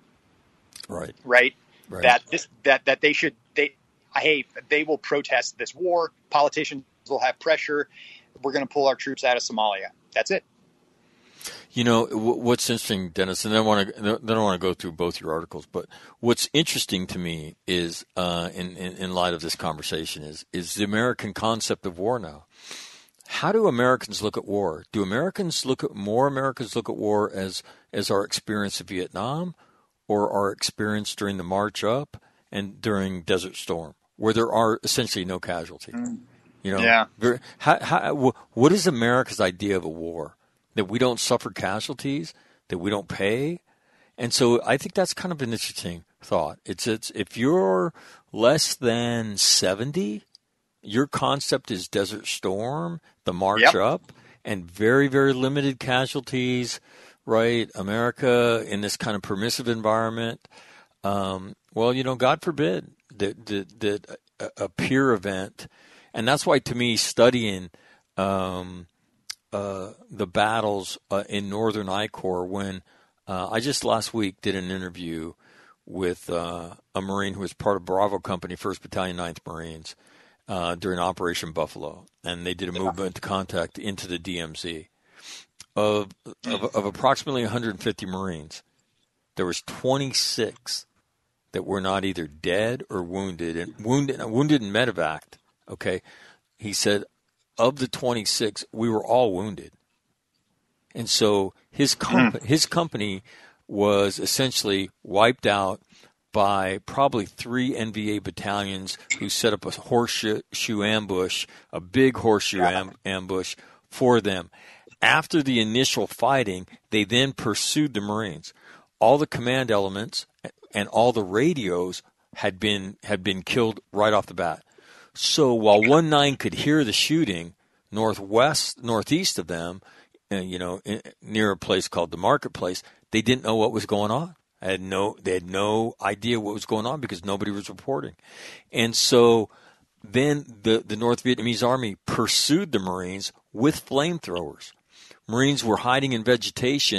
Right. That they will protest this war. Politicians will have pressure. We're going to pull our troops out of Somalia. That's it. What's interesting, Dennis, and I want to go through both your articles, but what's interesting to me is, in light of this conversation, is the American concept of war now. How do Americans look at war? Do Americans look at war as our experience of Vietnam, or our experience during the March Up and during Desert Storm, where there are essentially no casualties? Yeah. What is America's idea of a war? That we don't suffer casualties, that we don't pay. And so I think that's kind of an interesting thought. It's if you're less than 70, your concept is Desert Storm, the March Up, and very, very limited casualties, right? America in this kind of permissive environment. God forbid that a peer event. And that's why, to me, studying the battles in Northern I Corps, when I just last week did an interview with a Marine who was part of Bravo Company, 1st Battalion, 9th Marines, during Operation Buffalo. And they did a movement to contact into the DMZ. Of approximately 150 Marines, there was 26 that were not either dead or wounded in medevac. Okay, he said, of the 26, we were all wounded. And so his company was essentially wiped out by probably 3 NVA battalions who set up a horseshoe ambush, a big horseshoe ambush for them. After the initial fighting, they then pursued the Marines. All the command elements and all the radios had been killed right off the bat. So while 1-9 could hear the shooting northeast of them, near a place called the Marketplace, they didn't know what was going on. They had no idea what was going on because nobody was reporting. And so then the North Vietnamese army pursued the Marines with flamethrowers. Marines were hiding in vegetation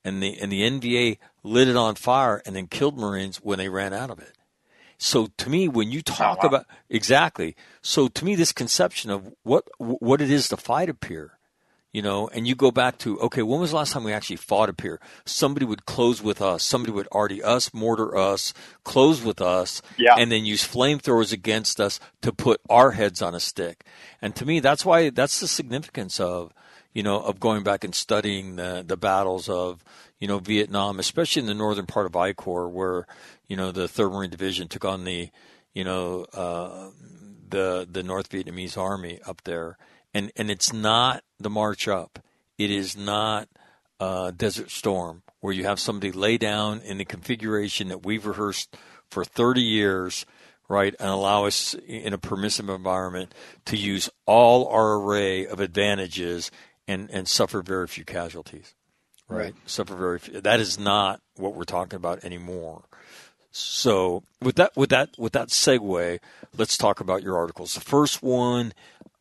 and the NVA lit it on fire and then killed Marines when they ran out of it. So to me, when you talk about exactly, so to me, this conception of what it is to fight a peer, and you go back to, okay, when was the last time we actually fought a peer? Somebody would close with us, somebody would arty us, mortar us, close with us, and then use flamethrowers against us to put our heads on a stick. And to me, that's the significance of going back and studying the battles of, Vietnam, especially in the northern part of I Corps, where, the 3rd Marine Division took on the North Vietnamese Army up there. And it's not the march up. It is not Desert Storm, where you have somebody lay down in the configuration that we've rehearsed for 30 years, right, and allow us in a permissive environment to use all our array of advantages and suffer very few casualties, right? Suffer very few. That is not what we're talking about anymore. So with that segue, let's talk about your articles. The first one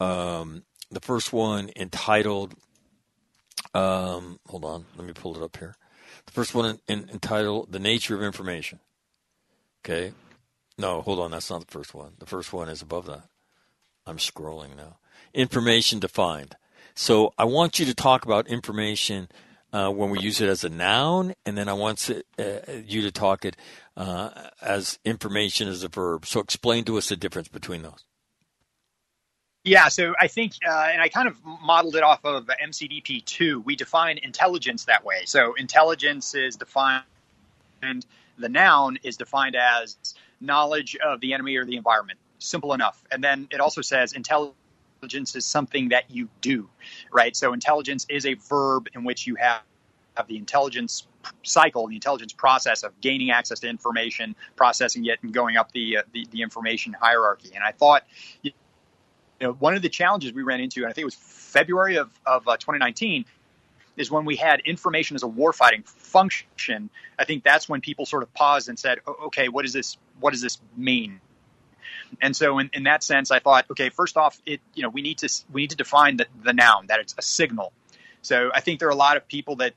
entitled, hold on, let me pull it up here. The first one entitled "The Nature of Information." Okay, no, hold on, that's not the first one. The first one is above that. I'm scrolling now. Information defined. So I want you to talk about information when we use it as a noun, and then I want you to talk it as information as a verb. So explain to us the difference between those. Yeah, so I think, and I kind of modeled it off of MCDP 2, we define intelligence that way. So intelligence is defined, and the noun is defined as knowledge of the enemy or the environment. Simple enough. And then it also says intelligence is something that you do, right? So intelligence is a verb in which you have the intelligence cycle, the intelligence process of gaining access to information, processing it, and going up the information hierarchy. And I thought, one of the challenges we ran into, and I think it was February of 2019, is when we had information as a warfighting function. I think that's when people sort of paused and said, okay, what does this mean? And so in that sense, I thought, okay, first off, we need to define the noun, that it's a signal. So I think there are a lot of people that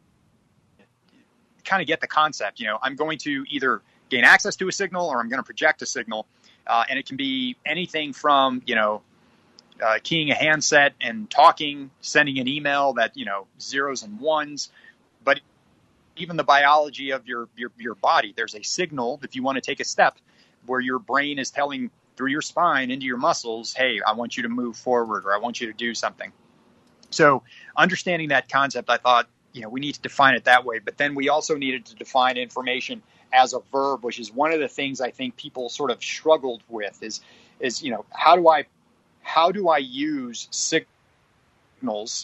kind of get the concept. I'm going to either gain access to a signal or I'm going to project a signal. And it can be anything from, keying a handset and talking, sending an email that, zeros and ones, but even the biology of your body, there's a signal if you want to take a step where your brain is telling through your spine into your muscles, hey, I want you to move forward, or I want you to do something. So understanding that concept, I thought, we need to define it that way. But then we also needed to define information as a verb, which is one of the things I think people sort of struggled with is how do I use signals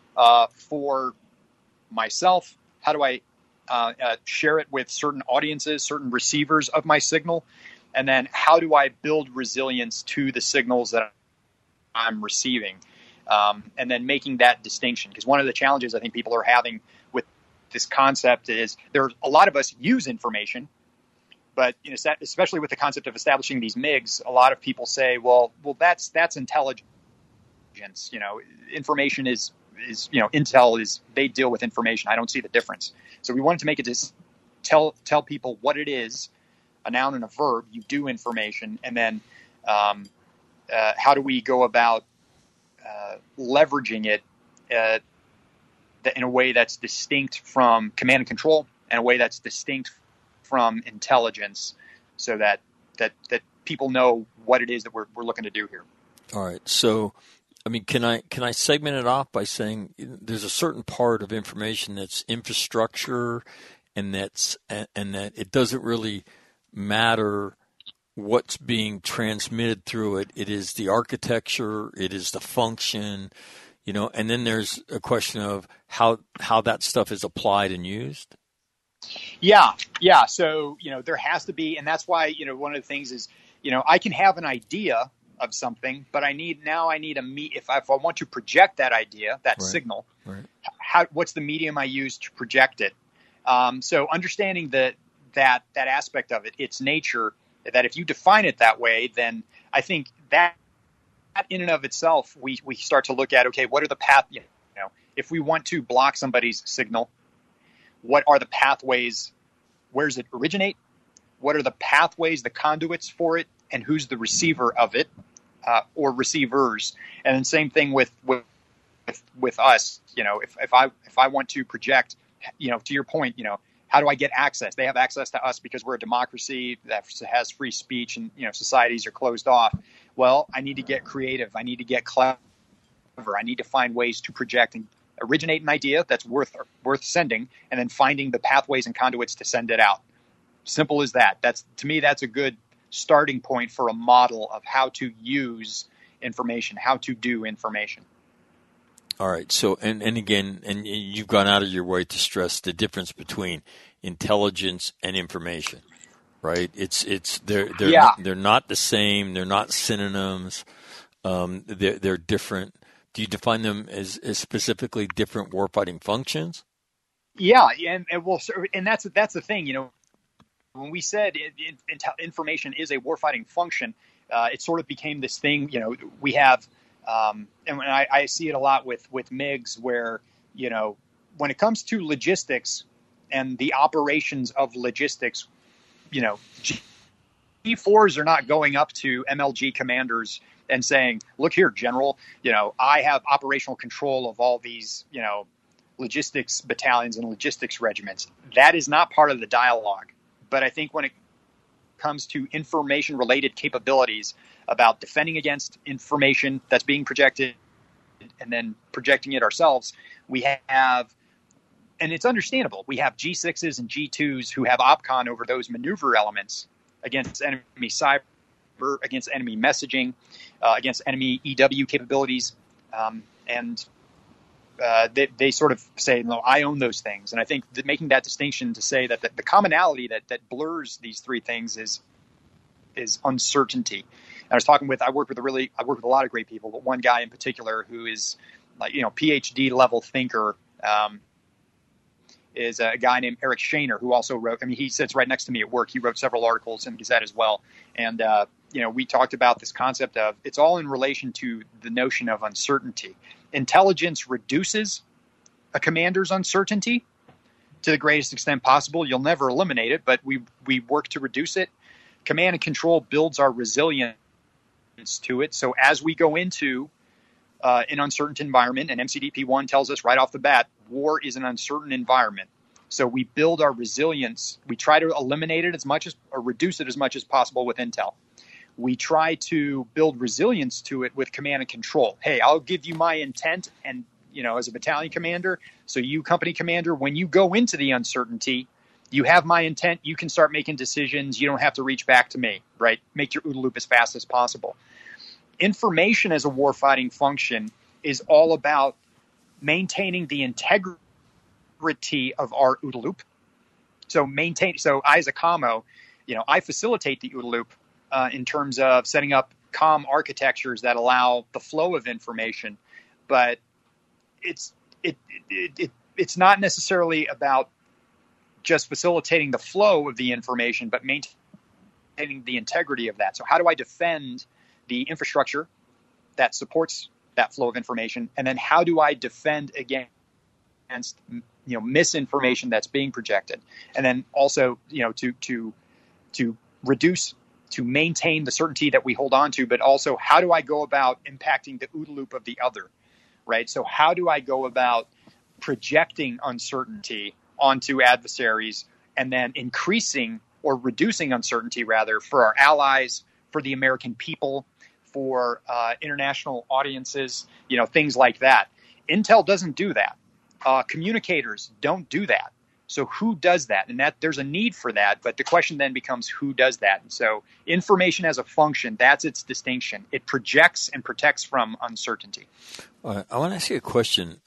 for myself? How do I share it with certain audiences, certain receivers of my signal? And then how do I build resilience to the signals that I'm receiving? And then making that distinction. Because one of the challenges I think people are having with this concept is there's a lot of us use information, but especially with the concept of establishing these MIGs, a lot of people say, well, that's intelligence. Information is intel is, they deal with information. I don't see the difference. So we wanted to make it just tell people what it is, a noun and a verb. You do information, and then how do we go about leveraging it in a way that's distinct from command and control, and a way that's distinct from intelligence, so that people know what it is that we're looking to do here. All right. So, I mean, can I segment it off by saying there's a certain part of information that's infrastructure, and that it doesn't really matter what's being transmitted through it. It is the architecture, it is the function, and then there's a question of how that stuff is applied and used. Yeah. So, there has to be, and that's why, one of the things is, I can have an idea of something, but I need if I want to project that idea, that right. signal, right. What's the medium I use to project it? So understanding that aspect of it, its nature, that if you define it that way, then I think that in and of itself, we start to look at, okay, what are the path, if we want to block somebody's signal, what are the pathways? Where does it originate? What are the pathways, the conduits for it, and who's the receiver of it, or receivers? And then same thing with us. If I want to project, to your point, how do I get access? They have access to us because we're a democracy that has free speech, and societies are closed off. Well, I need to get creative. I need to get clever. I need to find ways to project and originate an idea that's worth sending, and then finding the pathways and conduits to send it out. Simple as that. To me, that's a good starting point for a model of how to use information, how to do information. All right. So, and again, and you've gone out of your way to stress the difference between intelligence and information, right? They're not the same. They're not synonyms. They're different. Do you define them as specifically different warfighting functions? Yeah, and that's the thing. When we said information is a warfighting function, it sort of became this thing. We have, and I see it a lot with MiGs, where when it comes to logistics and the operations of logistics, G4s are not going up to MLG commanders and saying, look here, General, I have operational control of all these, logistics battalions and logistics regiments. That is not part of the dialogue. But I think when it comes to information-related capabilities about defending against information that's being projected and then projecting it ourselves, we have, and it's understandable, we have G6s and G2s who have OPCON over those maneuver elements against enemy cyber, against enemy messaging, against enemy EW capabilities, and they sort of say, no, I own those things. And I think that making that distinction to say that the commonality that blurs these three things is uncertainty. And I work with a lot of great people, but one guy in particular who is PhD level thinker, is a guy named Eric Shaner, who also wrote, he sits right next to me at work. He wrote several articles in Gazette as well. And, we talked about this concept of, it's all in relation to the notion of uncertainty. Intelligence reduces a commander's uncertainty to the greatest extent possible. You'll never eliminate it, but we work to reduce it. Command and control builds our resilience to it. So as we go into an uncertain environment, and MCDP-1 tells us right off the bat, war is an uncertain environment. So we build our resilience. We try to eliminate it or reduce it as much as possible with intel. We try to build resilience to it with command and control. Hey, I'll give you my intent, and as a battalion commander, so you company commander, when you go into the uncertainty, you have my intent. You can start making decisions. You don't have to reach back to me, right? Make your OODA loop as fast as possible. Information as a warfighting function is all about maintaining the integrity of our OODA loop. So I as a commo, I facilitate the OODA loop in terms of setting up comm architectures that allow the flow of information, but it's not necessarily about just facilitating the flow of the information, but maintaining the integrity of that. So how do I defend the infrastructure that supports that flow of information, and then how do I defend against misinformation that's being projected, and then also to reduce, to maintain the certainty that we hold on to, but also how do I go about impacting the OODA loop of the other, right? So how do I go about projecting uncertainty onto adversaries and then increasing or reducing uncertainty rather for our allies, for the American people, for international audiences, things like that. Intel doesn't do that. Communicators don't do that. So who does that? And that there's a need for that, but the question then becomes who does that? And so information as a function, that's its distinction. It projects and protects from uncertainty. I want to ask you a question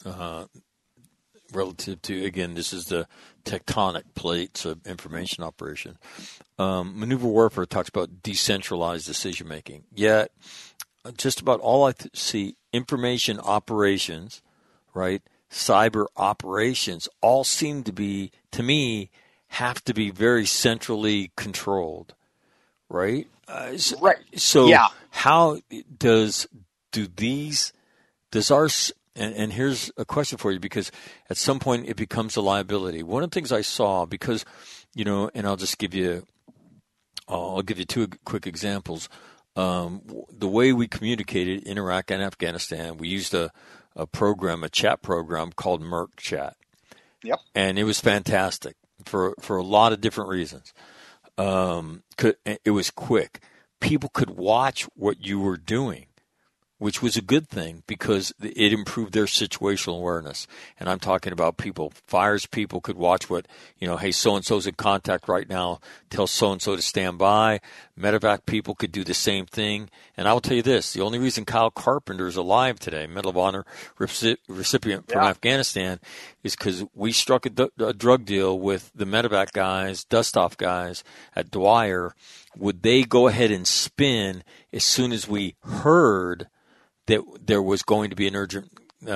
relative to, again, this is the tectonic plates of information operation. Maneuver warfare talks about decentralized decision-making. Yet, just about all I see, information operations, right, cyber operations, all seem to be, to me, have to be very centrally controlled, right? Right. So yeah. How does our And here's a question for you, because at some point it becomes a liability. One of the things I saw, because, and I'll give you two quick examples. The way we communicated in Iraq and Afghanistan, we used a chat program called Merc Chat. Yep. And it was fantastic for a lot of different reasons. It was quick. People could watch what you were doing, which was a good thing because it improved their situational awareness. And I'm talking about fires people could watch what, hey, so-and-so's in contact right now, tell so-and-so to stand by. Medevac people could do the same thing. And I will tell you this, the only reason Kyle Carpenter is alive today, Medal of Honor recipient from Afghanistan, is because we struck a drug deal with the Medevac guys, dust-off guys at Dwyer. Would they go ahead and spin as soon as we heard that there was going to be an urgent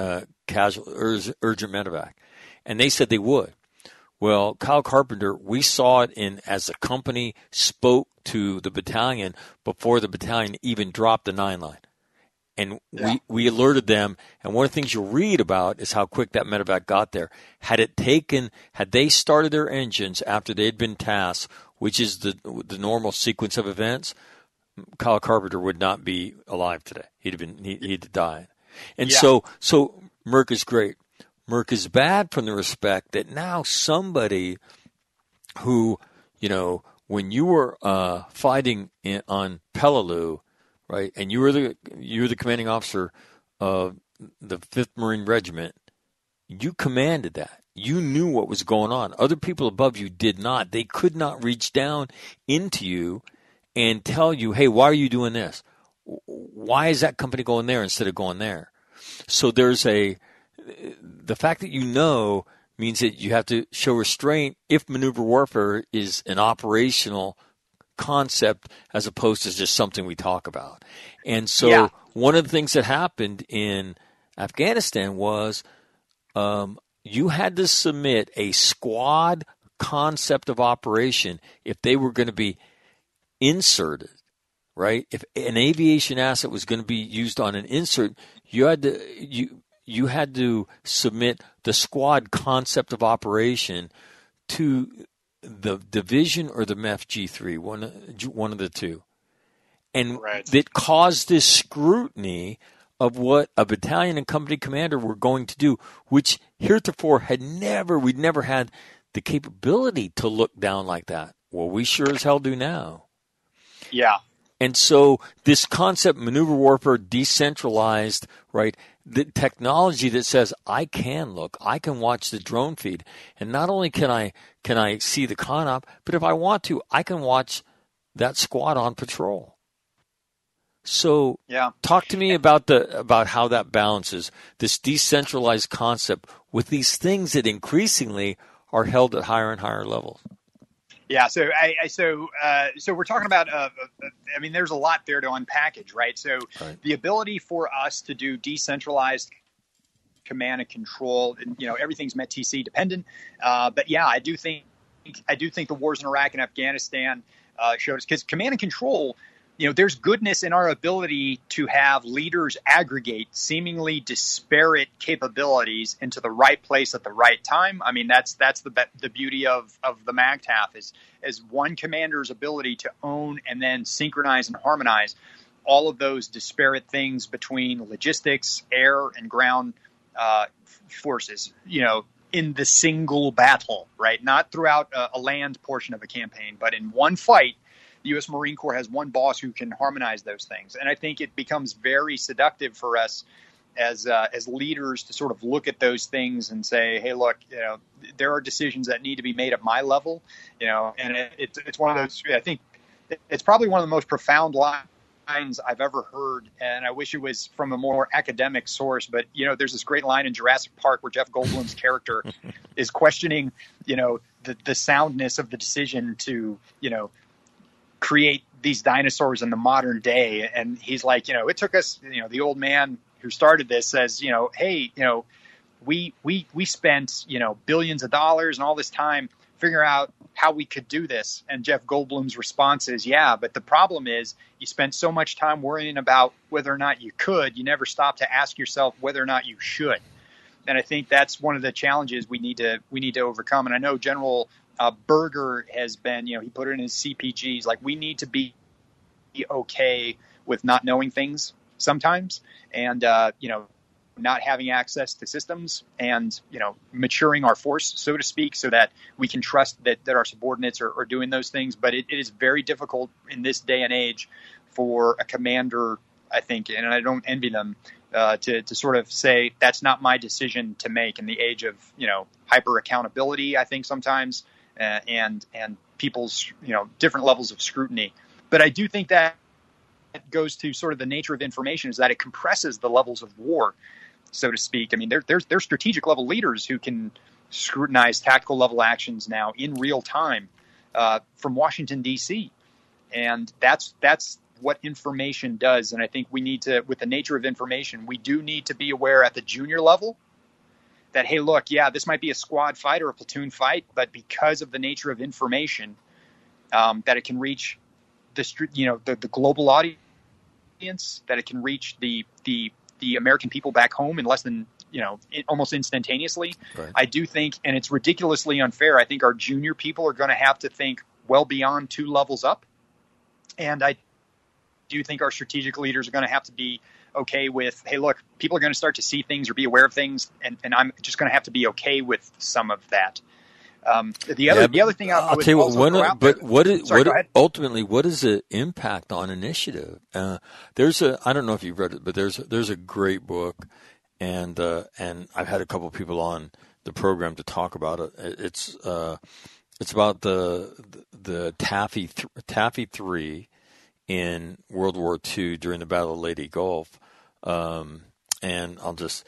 medevac? And they said they would. Well, Kyle Carpenter, we saw it as the company spoke to the battalion before the battalion even dropped the 9 line. And we alerted them. And one of the things you'll read about is how quick that medevac got there. Had they started their engines after they had been tasked, which is the normal sequence of events, Kyle Carpenter would not be alive today. He'd died. And so Merc is great. Merc is bad from the respect that now somebody who, when you were fighting on Peleliu, right, and you were the commanding officer of the 5th Marine Regiment, you commanded that. You knew what was going on. Other people above you did not. They could not reach down into you and tell you, hey, why are you doing this? Why is that company going there instead of going there? So the fact that means that you have to show restraint if maneuver warfare is an operational concept as opposed to just something we talk about. And so one of the things that happened in Afghanistan was you had to submit a squad concept of operation if they were going to be inserted, right? If an aviation asset was going to be used on an insert, you had to submit the squad concept of operation to the division or the MEF G3, one of the two. And that caused this scrutiny of what a battalion and company commander were going to do, which heretofore we'd never had the capability to look down like that. Well, we sure as hell do now. Yeah. And so this concept, maneuver warfare, decentralized, right? The technology that says I can look, I can watch the drone feed, and not only can I see the CONOP, but if I want to, I can watch that squad on patrol. So talk to me about how that balances this decentralized concept with these things that increasingly are held at higher and higher levels. Yeah, so we're talking about. There's a lot there to unpackage, right? So the ability for us to do decentralized command and control, and everything's METTC dependent. But I do think the wars in Iraq and Afghanistan showed us, because command and control. There's goodness in our ability to have leaders aggregate seemingly disparate capabilities into the right place at the right time. I mean, that's the beauty of the MAGTF is one commander's ability to own and then synchronize and harmonize all of those disparate things between logistics, air, and ground forces, in the single battle, right? Not throughout a land portion of a campaign, but in one fight. The U.S. Marine Corps has one boss who can harmonize those things. And I think it becomes very seductive for us as leaders to sort of look at those things and say, hey, look, there are decisions that need to be made at my level, and it's one of those, I think it's probably one of the most profound lines I've ever heard. And I wish it was from a more academic source, but, there's this great line in Jurassic Park where Jeff Goldblum's character is questioning, the soundness of the decision to, create these dinosaurs in the modern day. And he's like, it took us, the old man who started this says, hey, we spent, billions of dollars and all this time figure out how we could do this. And Jeff Goldblum's response is, yeah, but the problem is you spent so much time worrying about whether or not you could, you never stop to ask yourself whether or not you should. And I think that's one of the challenges we need to overcome. And I know General Berger has been, he put it in his CPGs, like we need to be okay with not knowing things sometimes, and not having access to systems, and maturing our force, so to speak, so that we can trust that our subordinates are doing those things. But it is very difficult in this day and age for a commander, I think, and I don't envy them, to sort of say that's not my decision to make in the age of hyper accountability, I think sometimes, and people's different levels of scrutiny. But I do think that it goes to sort of the nature of information, is that it compresses the levels of war, so to speak. I mean, there's strategic level leaders who can scrutinize tactical level actions now in real time from Washington, D.C. And that's what information does. And I think we need to, with the nature of information, we do need to be aware at the junior level that, hey, look, yeah, this might be a squad fight or a platoon fight, but because of the nature of information, that it can reach the global audience, that it can reach the American people back home in less than, almost instantaneously. Right. I do think, and it's ridiculously unfair, I think our junior people are going to have to think well beyond 2 levels up. And I do think our strategic leaders are going to have to be okay with, hey, look, people are going to start to see things or be aware of things, and I'm just going to have to be okay with some of that. The other thing I'll tell you ultimately, what is the impact on initiative? I don't know if you've read it, but there's a great book, and I've had a couple of people on the program to talk about it. It's about the Taffy 3 in World War II during the Battle of Leyte Gulf, and I'll just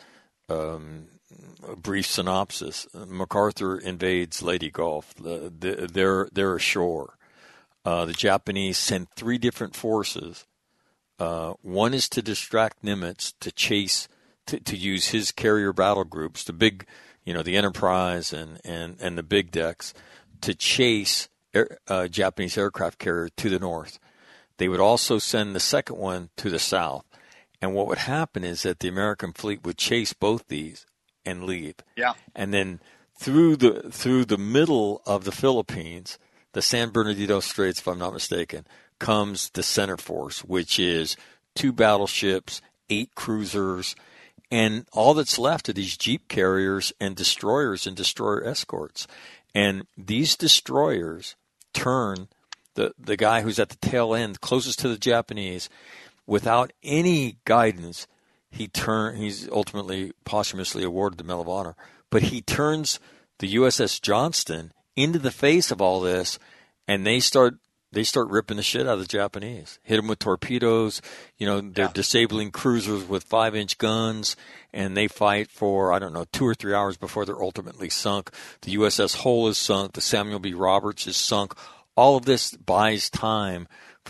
a brief synopsis. MacArthur invades Leyte Gulf. They're ashore. The Japanese send 3 different forces. One is to distract Nimitz, to chase, to use his carrier battle groups, the big, the Enterprise and the big decks, to chase Japanese aircraft carrier to the north. They would also send the second one to the south. And what would happen is that the American fleet would chase both these and leave. Yeah. And then through the middle of the Philippines, the San Bernardino Straits, if I'm not mistaken, comes the center force, which is 2 battleships, 8 cruisers, and all that's left are these jeep carriers and destroyers and destroyer escorts. And these destroyers turn the guy who's at the tail end, closest to the Japanese, without any guidance. He's ultimately posthumously awarded the Medal of Honor, but he turns the USS Johnston into the face of all this, and they start ripping the shit out of the Japanese. Hit them with torpedoes. They're disabling cruisers with 5-inch guns, and they fight for 2 or 3 hours before they're ultimately sunk. The USS Hull is sunk. The Samuel B. Roberts is sunk. All of this buys time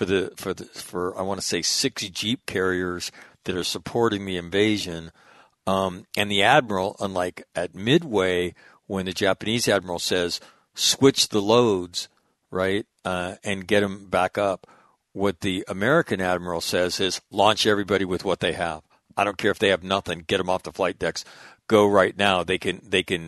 for I want to say 6 jeep carriers that are supporting the invasion. And the admiral, unlike at Midway, when the Japanese admiral says, switch the loads, right, and get them back up, what the American admiral says is launch everybody with what they have. I don't care if they have nothing. Get them off the flight decks. Go right now. They can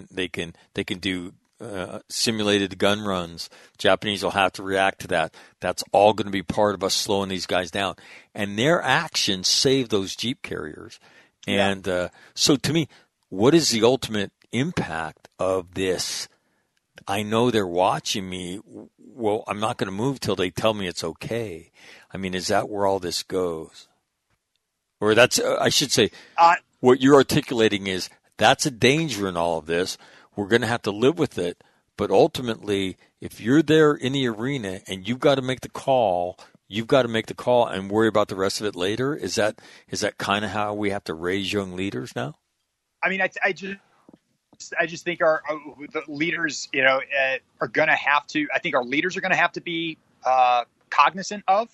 do simulated gun runs. Japanese will have to react to that. That's all going to be part of us slowing these guys down. And their actions save those jeep carriers. And so to me, what is the ultimate impact of this? I know they're watching me. Well, I'm not going to move till they tell me it's okay. I mean, is that where all this goes? Or that's, I should say, what you're articulating is that's a danger in all of this. We're going to have to live with it. But ultimately, if you're there in the arena and you've got to make the call, and worry about the rest of it later. Is that kind of how we have to raise young leaders now? I mean, I just think the leaders, are going to have to. I think our leaders are going to have to be cognizant of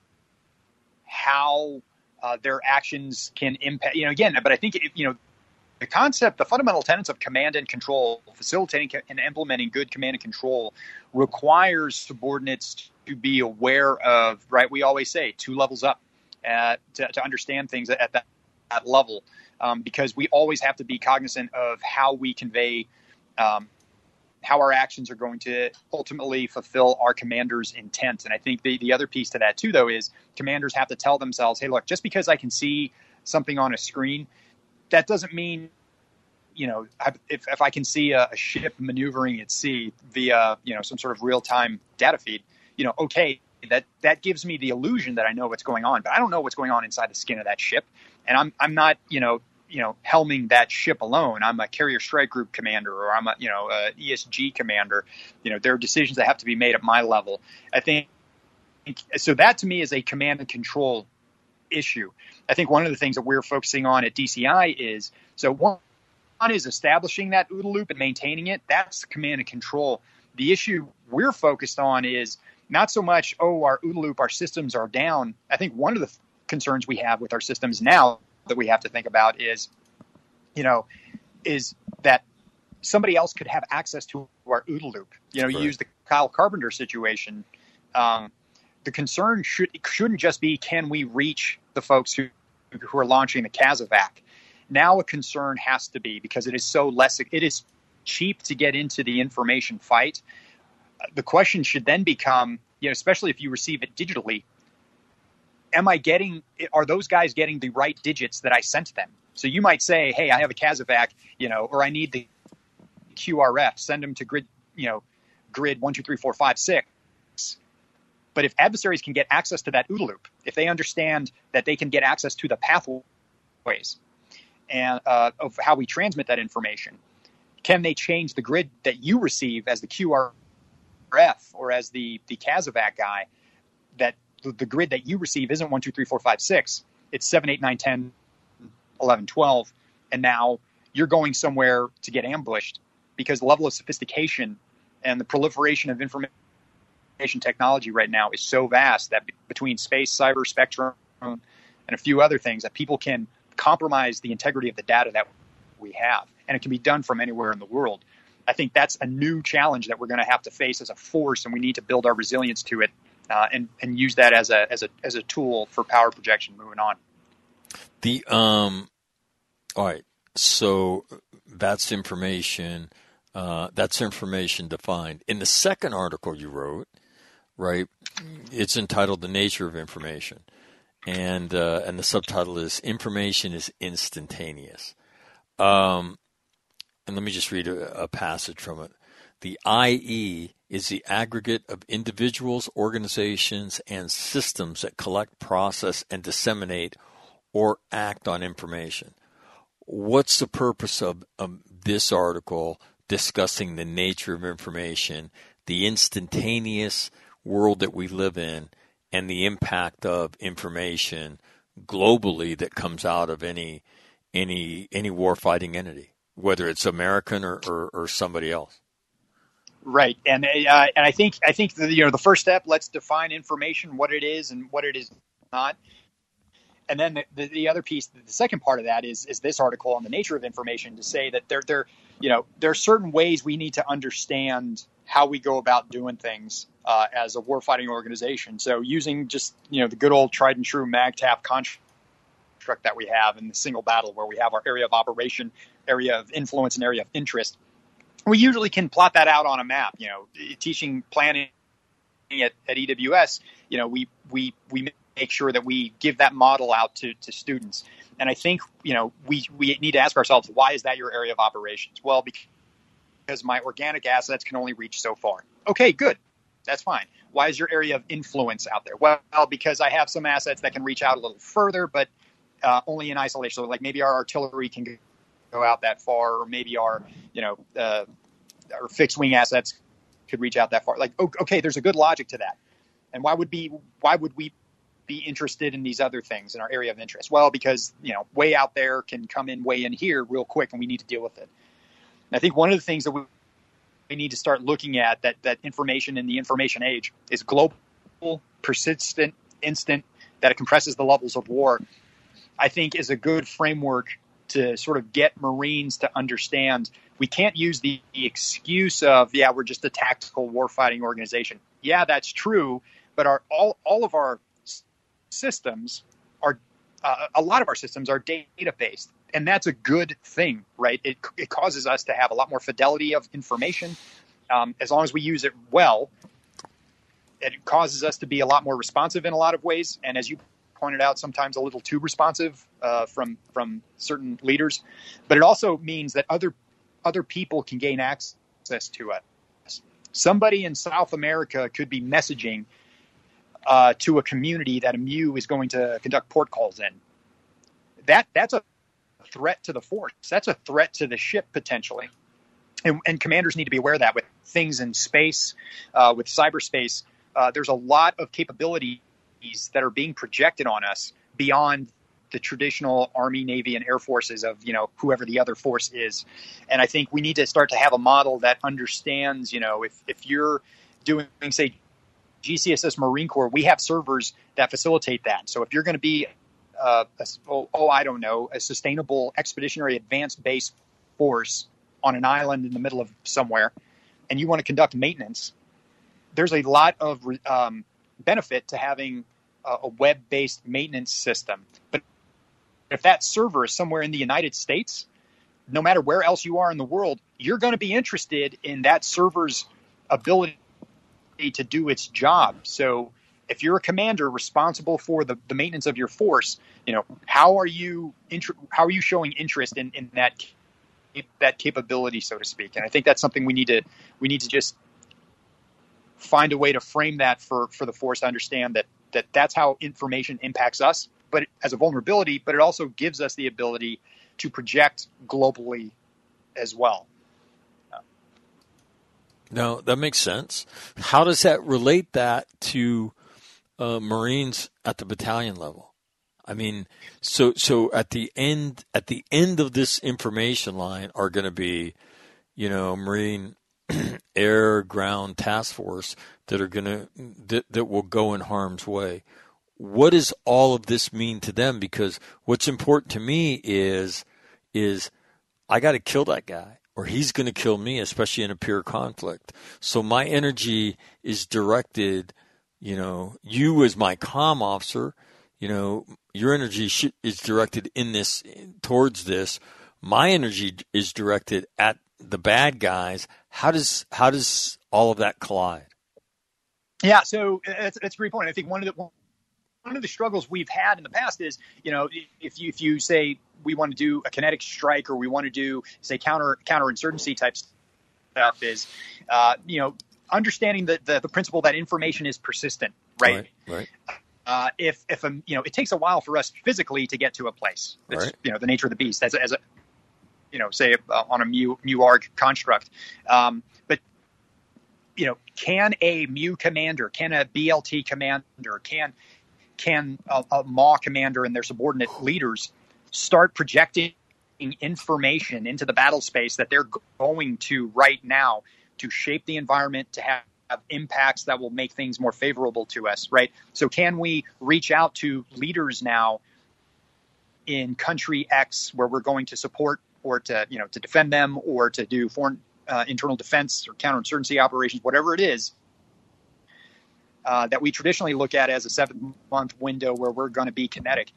how their actions can impact. Again, but I think concept, the fundamental tenets of command and control, facilitating and implementing good command and control, requires subordinates to be aware of, right? We always say 2 levels up to understand things at that level, because we always have to be cognizant of how we convey, how our actions are going to ultimately fulfill our commander's intent. And I think the other piece to that too, though, is commanders have to tell themselves, hey, look, just because I can see something on a screen, that doesn't mean, if I can see a ship maneuvering at sea via, some sort of real-time data feed, okay, that gives me the illusion that I know what's going on, but I don't know what's going on inside the skin of that ship. And I'm not, helming that ship alone. I'm a carrier strike group commander, or I'm a ESG commander. There are decisions that have to be made at my level. I think so. That to me is a command and control issue. I think one of the things that we're focusing on at DCI is, so one is establishing that OODA loop and maintaining it. That's command and control. The issue we're focused on is not so much, our OODA loop, our systems are down. I think one of the concerns we have with our systems now that we have to think about is, is that somebody else could have access to our OODA loop. You use the Kyle Carpenter situation. The concern shouldn't just be, can we reach the folks who are launching the CASEVAC? Now a concern has to be, because it is cheap to get into the information fight. The question should then become, especially if you receive it digitally, are those guys getting the right digits that I sent them? So you might say, hey, I have a CASEVAC, or I need the QRF, send them to grid 1, 2, 3, 4, 5, 6. But if adversaries can get access to that OODA loop, if they understand that they can get access to the pathways and of how we transmit that information, can they change the grid that you receive as the QRF or as the CASEVAC guy, that the grid that you receive isn't 1, 2, 3, 4, 5, 6. It's 7, 8, 9, 10, 11, 12. And now you're going somewhere to get ambushed, because the level of sophistication and the proliferation of information technology right now is so vast that between space, cyber, spectrum, and a few other things, that people can compromise the integrity of the data that we have. And it can be done from anywhere in the world. I think that's a new challenge that we're going to have to face as a force, and we need to build our resilience to it, and use that as a tool for power projection moving on. All right. So that's information defined. In the second article you wrote, right, it's entitled "The Nature of Information," and the subtitle is "Information is Instantaneous." And let me just read a passage from it. The IE is the aggregate of individuals, organizations, and systems that collect, process, and disseminate or act on information. What's the purpose of this article discussing the nature of information, the instantaneous world that we live in, and the impact of information globally that comes out of any warfighting entity, whether it's American or somebody else? Right, and I think the first step, let's define information, what it is and what it is not. And then the other piece, the second part of that is this article on the nature of information, to say that there are certain ways we need to understand how we go about doing things as a warfighting organization. So using just the good old tried and true MAGTF construct that we have in the single battle, where we have our area of operation, area of influence, and area of interest. We usually can plot that out on a map. Teaching planning at EWS, we make sure that we give that model out to students. And I think, we need to ask ourselves, why is that your area of operations? Well, because my organic assets can only reach so far. Okay, good. That's fine. Why is your area of influence out there? Well, because I have some assets that can reach out a little further, but only in isolation. So like maybe our artillery can go out that far, or maybe our fixed wing assets could reach out that far. Like, okay, there's a good logic to that. And why would we be interested in these other things in our area of interest? Well, because, way out there can come in way in here real quick, and we need to deal with it. And I think one of the things that we need to start looking at, that information in the information age, is global, persistent, instant, that it compresses the levels of war, I think is a good framework to sort of get Marines to understand we can't use the excuse of, we're just a tactical warfighting organization. Yeah, that's true, but all of our systems are, a lot of our systems are data-based, and that's a good thing, right? It causes us to have a lot more fidelity of information. As long as we use it well, it causes us to be a lot more responsive in a lot of ways, and as you pointed out, sometimes a little too responsive from certain leaders. But it also means that other people can gain access to us. Somebody in South America could be messaging to a community that a MEU is going to conduct port calls in. That's a threat to the force. That's a threat to the ship potentially. And commanders need to be aware of that with things in space, with cyberspace. There's a lot of capabilities that are being projected on us beyond the traditional Army, Navy, and Air Forces of, whoever the other force is. And I think we need to start to have a model that understands, if you're doing, say, GCSS Marine Corps, we have servers that facilitate that. So if you're going to be, a sustainable expeditionary advanced base force on an island in the middle of somewhere, and you want to conduct maintenance, there's a lot of benefit to having a web-based maintenance system. But if that server is somewhere in the United States, no matter where else you are in the world, you're going to be interested in that server's ability to do its job. So if you're a commander responsible for the maintenance of your force, how are you showing interest in that capability, so to speak? And I think that's something we need to just find a way to frame that for the force to understand that's how information impacts us, but as a vulnerability, but it also gives us the ability to project globally as well. No, that makes sense. How does that relate that to Marines at the battalion level? I mean, so at the end of this information line are going to be, Marine air, ground task force that will go in harm's way. What does all of this mean to them? Because what's important to me is I got to kill that guy, or he's going to kill me, especially in a peer conflict. So my energy is directed, you as my comm officer, your energy is directed towards this. My energy is directed at the bad guys. How does all of that collide? Yeah, so that's a great point. I think one of the struggles we've had in the past is, if you say we want to do a kinetic strike, or we want to do, say, counterinsurgency type stuff, is understanding the principle that information is persistent, right? Right. If it takes a while for us physically to get to a place. It's, right. The nature of the beast as a say on a MEU-ARG construct. But can a MEU commander, can a BLT commander, can a MAW commander and their subordinate leaders start projecting information into the battle space that they're going to right now to shape the environment, to have impacts that will make things more favorable to us, right? So can we reach out to leaders now in country X where we're going to support or to defend them, or to do foreign internal defense or counterinsurgency operations, whatever it is, that we traditionally look at as a 7-month window where we're going to be kinetic,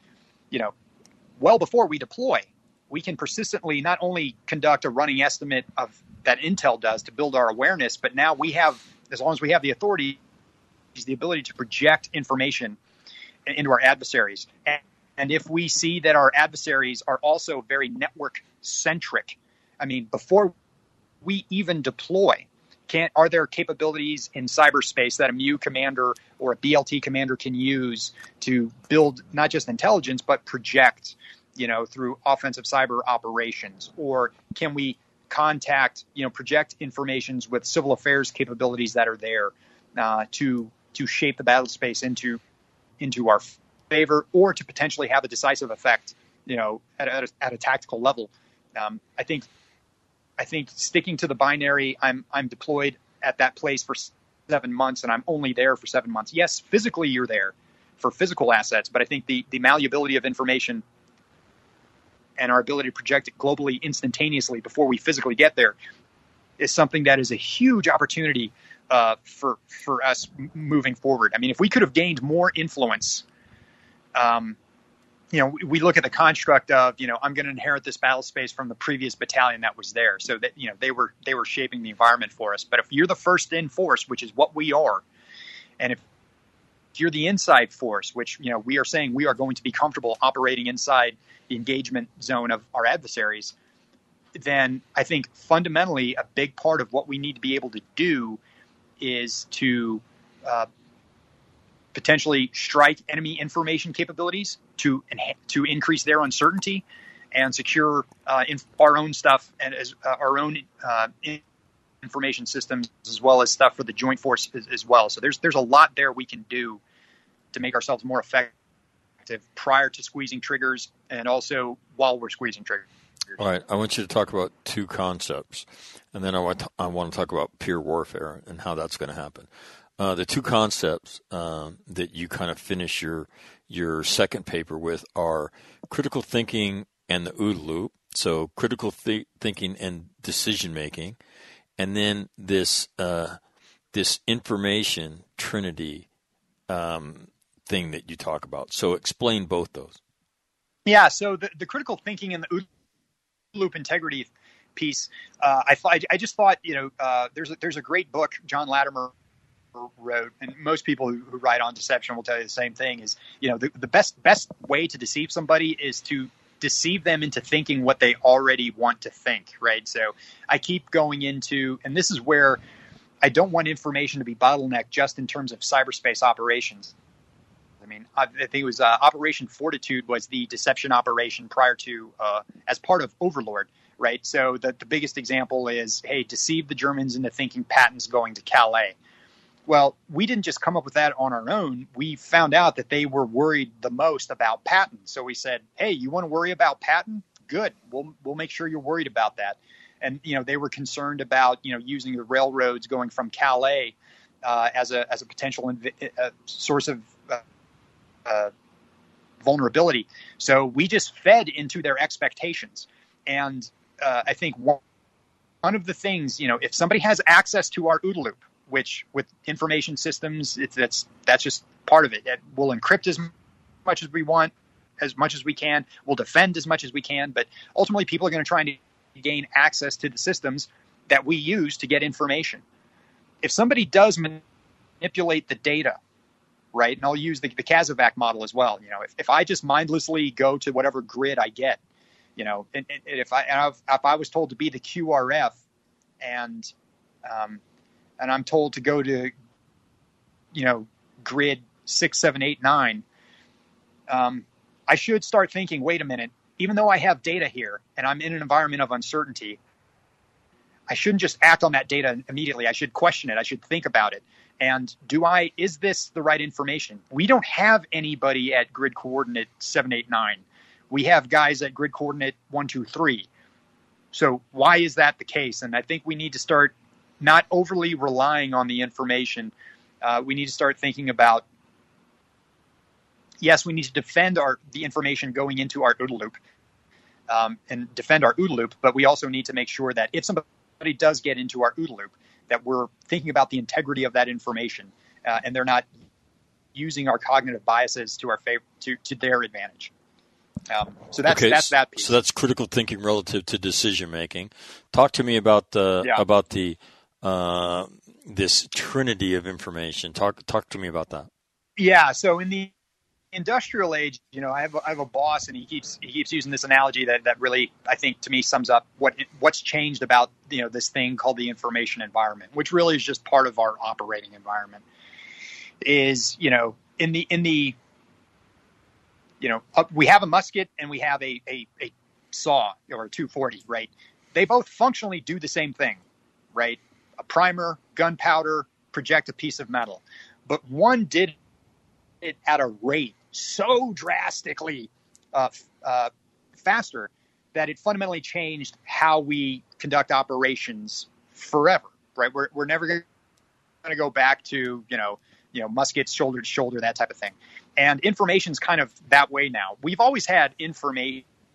well before we deploy, we can persistently not only conduct a running estimate of that intel does to build our awareness, but now we have, as long as we have the authority, the ability to project information into our adversaries. And if we see that our adversaries are also very network centric, I mean, before we even deploy, are there capabilities in cyberspace that a MEU commander or a BLT commander can use to build not just intelligence, but project, through offensive cyber operations? Or can we contact, project informations with civil affairs capabilities that are there to shape the battle space into our favor, or to potentially have a decisive effect, at a tactical level? I think sticking to the binary, I'm deployed at that place for 7 months and I'm only there for 7 months. Yes, physically you're there for physical assets, but I think the malleability of information and our ability to project it globally instantaneously before we physically get there is something that is a huge opportunity for us moving forward. I mean, if we could have gained more influence, we look at the construct of, I'm going to inherit this battle space from the previous battalion that was there. So that, they were shaping the environment for us. But if you're the first in force, which is what we are, and if you're the inside force, which, we are saying we are going to be comfortable operating inside the engagement zone of our adversaries, then I think fundamentally a big part of what we need to be able to do is to potentially strike enemy information capabilities to increase their uncertainty and secure our own stuff and our own information systems, as well as stuff for the joint force as well. So there's a lot there we can do to make ourselves more effective prior to squeezing triggers and also while we're squeezing triggers. All right, I want you to talk about two concepts, and then I want to talk about peer warfare and how that's going to happen. The two concepts that you kind of finish your second paper with are critical thinking and the OODA loop. So critical thinking and decision making, and then this information trinity thing that you talk about. So explain both those. Yeah. So the critical thinking and the OODA loop integrity piece. I just thought there's a great book John Latimer wrote, and most people who write on deception will tell you the same thing, is the best way to deceive somebody is to deceive them into thinking what they already want to think, right? So I keep going into, and this is where I don't want information to be bottlenecked just in terms of cyberspace operations. I mean, I think it was Operation Fortitude was the deception operation prior to as part of Overlord, right? So the biggest example is, hey, deceive the Germans into thinking Patton's going to Calais. Well, we didn't just come up with that on our own. We found out that they were worried the most about Patton. So we said, hey, you want to worry about Patton? Good. We'll make sure you're worried about that. And, they were concerned about, using the railroads going from Calais as a potential source of vulnerability. So we just fed into their expectations. And I think one of the things, if somebody has access to our OODA loop, which with information systems, that's just part of it. We'll encrypt as much as we want, as much as we can. We'll defend as much as we can. But ultimately, people are going to try and gain access to the systems that we use to get information. If somebody does manipulate the data, right, and I'll use the Kazovac model as well. If I just mindlessly go to whatever grid I get, and if I was told to be the QRF and I'm told to go to, grid 6, 7, 8, 9, I should start thinking, wait a minute, even though I have data here and I'm in an environment of uncertainty, I shouldn't just act on that data immediately. I should question it. I should think about it. And is this the right information? We don't have anybody at grid coordinate 7, 8, 9. We have guys at grid coordinate 1, 2, 3. So why is that the case? And I think we need to start not overly relying on the information. We need to start thinking about, yes, we need to defend the information going into our OODA loop and defend our OODA loop, but we also need to make sure that if somebody does get into our OODA loop, that we're thinking about the integrity of that information and they're not using our cognitive biases to our favor, to their advantage. So that's that piece. So that's critical thinking relative to decision making. Talk to me about this trinity of information. Talk to me about that. Yeah. So in the industrial age, I have a boss, and he keeps using this analogy that really, I think, to me sums up what's changed about this thing called the information environment, which really is just part of our operating environment. Is in the we have a musket and we have a saw or a 240, right? They both functionally do the same thing, right? A primer, gunpowder, project a piece of metal. But one did it at a rate so drastically faster that it fundamentally changed how we conduct operations forever, right? We're never going to go back to, muskets shoulder to shoulder, that type of thing. And information's kind of that way now. We've always had information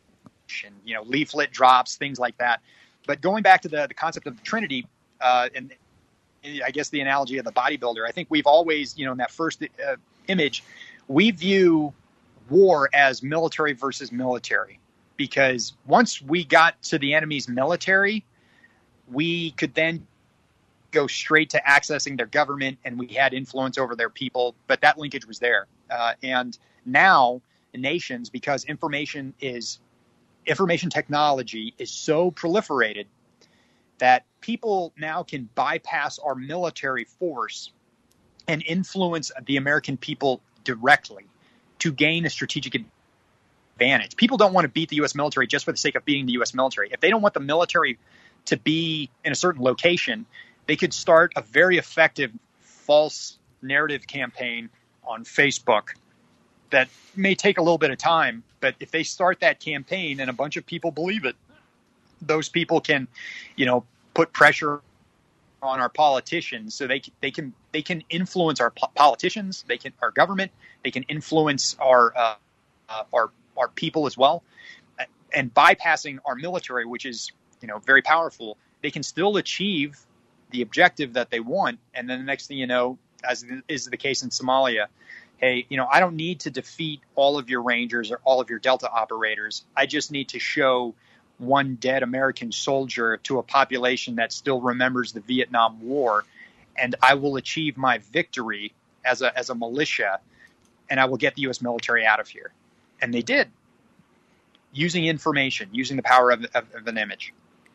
and, leaflet drops, things like that. But going back to the concept of the Trinity, and I guess the analogy of the bodybuilder, I think we've always, in that first image, we view war as military versus military, because once we got to the enemy's military, we could then go straight to accessing their government, and we had influence over their people, but that linkage was there. And now nations, because information technology is so proliferated, that people now can bypass our military force and influence the American people directly to gain a strategic advantage. People don't want to beat the U.S. military just for the sake of beating the U.S. military. If they don't want the military to be in a certain location, they could start a very effective false narrative campaign on Facebook that may take a little bit of time, but if they start that campaign and a bunch of people believe it, those people can, put pressure on our politicians, so they can influence our politicians, our government, they can influence our people as well, and bypassing our military, which is very powerful. They can still achieve the objective that they want, and then the next thing you know, as is the case in Somalia, hey, I don't need to defeat all of your Rangers or all of your Delta operators. I just need to show one dead American soldier to a population that still remembers the Vietnam War, and I will achieve my victory as a militia, and I will get the U.S. military out of here. And they did, using information, using the power of an image.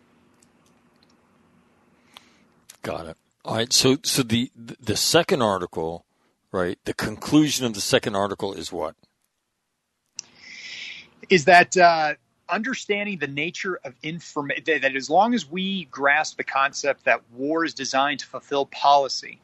Got it. All right. So the second article, right? The conclusion of the second article is what? Is that understanding the nature of information, that as long as we grasp the concept that war is designed to fulfill policy,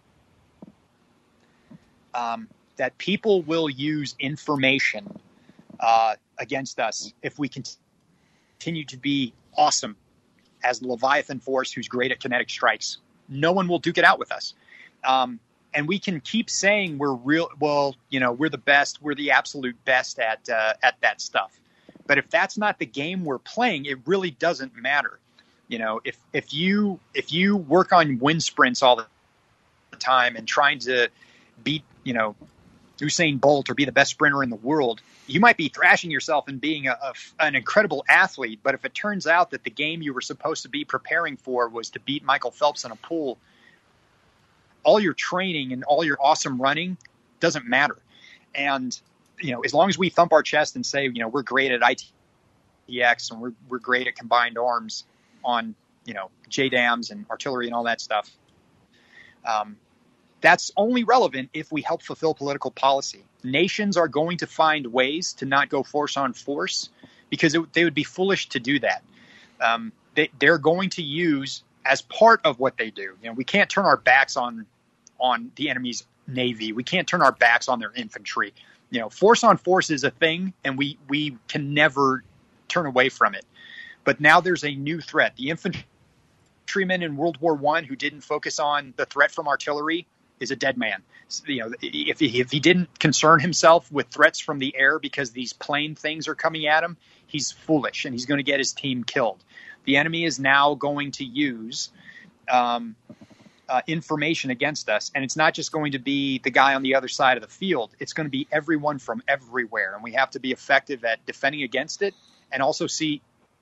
that people will use information against us if we continue to be awesome as the Leviathan force who's great at kinetic strikes. No one will duke it out with us. And we can keep saying we're we're the best, we're the absolute best at that stuff. But if that's not the game we're playing, it really doesn't matter. If you work on wind sprints all the time and trying to beat, Usain Bolt or be the best sprinter in the world, you might be thrashing yourself and being an incredible athlete. But if it turns out that the game you were supposed to be preparing for was to beat Michael Phelps in a pool, all your training and all your awesome running doesn't matter. And, as long as we thump our chest and say, we're great at ITX and we're great at combined arms on, JDAMs and artillery and all that stuff, that's only relevant if we help fulfill political policy. Nations are going to find ways to not go force on force because they would be foolish to do that. They're going to use, as part of what they do, we can't turn our backs on the enemy's navy. We can't turn our backs on their infantry. Force on force is a thing, and we can never turn away from it. But now there's a new threat. The infantryman in World War I who didn't focus on the threat from artillery is a dead man. If he didn't concern himself with threats from the air because these plane things are coming at him, he's foolish and he's going to get his team killed. The enemy is now going to use information against us, and it's not just going to be the guy on the other side of the field. It's going to be everyone from everywhere, and we have to be effective at defending against it, and also seeing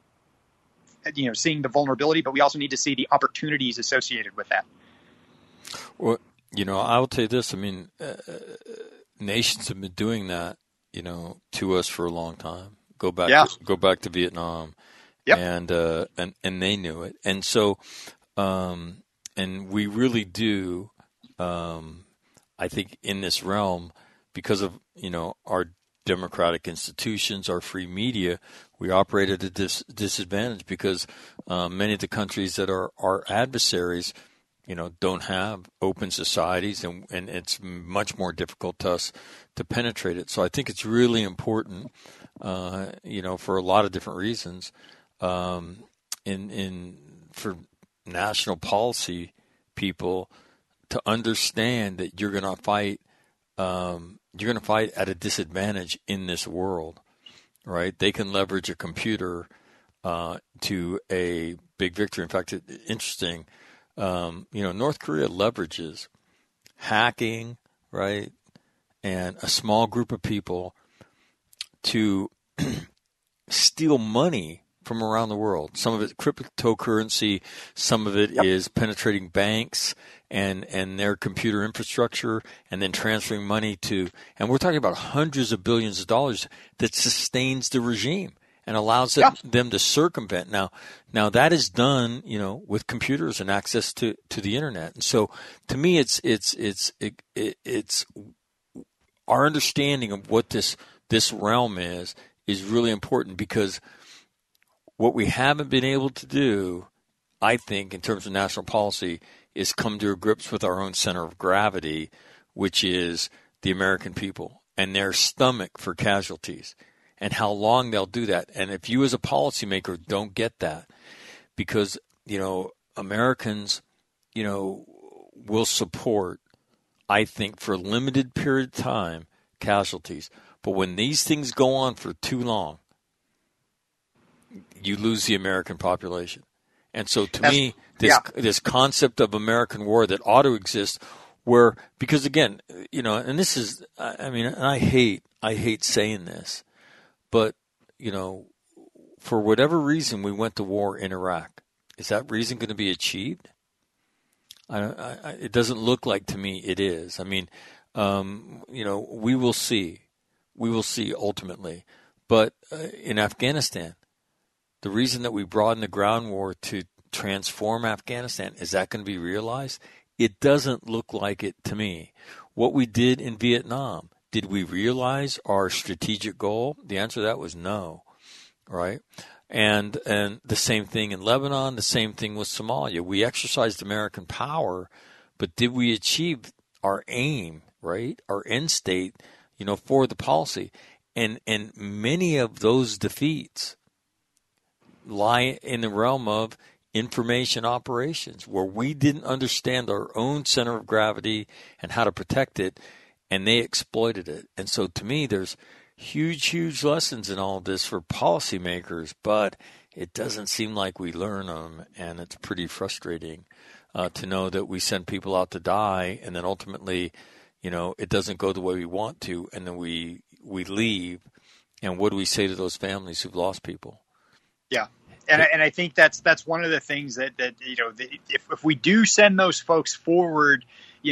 the vulnerability, but we also need to see the opportunities associated with that. Well, I will tell you this. Nations have been doing that, to us for a long time. Go back to Vietnam, yep. And they knew it, and so. And we really do, I think, in this realm, because of our democratic institutions, our free media, we operate at a disadvantage because many of the countries that are our adversaries, don't have open societies, and it's much more difficult to us to penetrate it. So I think it's really important, for a lot of different reasons, for national policy people to understand that you're going to fight at a disadvantage in this world, right? They can leverage a computer to a big victory. In fact, interesting. North Korea leverages hacking, right, and a small group of people to steal money from around the world. Some of it cryptocurrency, some of it is penetrating banks and their computer infrastructure, and then transferring money to, and we're talking about hundreds of billions of dollars that sustains the regime and allows them to circumvent. Now that is done, with computers and access to the internet. And so, to me, it's our understanding of what this realm is really important, because what we haven't been able to do, I think, in terms of national policy, is come to grips with our own center of gravity, which is the American people and their stomach for casualties, and how long they'll do that. And if you as a policymaker don't get that, because, Americans, will support, I think, for a limited period of time, casualties. But when these things go on for too long, you lose the American population. And so, to me, this concept of American war that ought to exist, where, because again, and this is, and I hate saying this, but, for whatever reason we went to war in Iraq, is that reason going to be achieved? It doesn't look like to me it is. We will see. We will see ultimately. But in Afghanistan, the reason that we brought in the ground war to transform Afghanistan, is that going to be realized? It doesn't look like it to me. What we did in Vietnam, did we realize our strategic goal? The answer to that was no, right? And the same thing in Lebanon, the same thing with Somalia. We exercised American power, but did we achieve our aim, right? Our end state, for the policy? And many of those defeats lie in the realm of information operations, where we didn't understand our own center of gravity and how to protect it, and they exploited it. And so, to me, there's huge lessons in all of this for policymakers, but it doesn't seem like we learn them, and it's pretty frustrating to know that we send people out to die, and then ultimately, it doesn't go the way we want to, and then we leave, and what do we say to those families who've lost people? Yeah. And I think that's one of the things that if we do send those folks forward,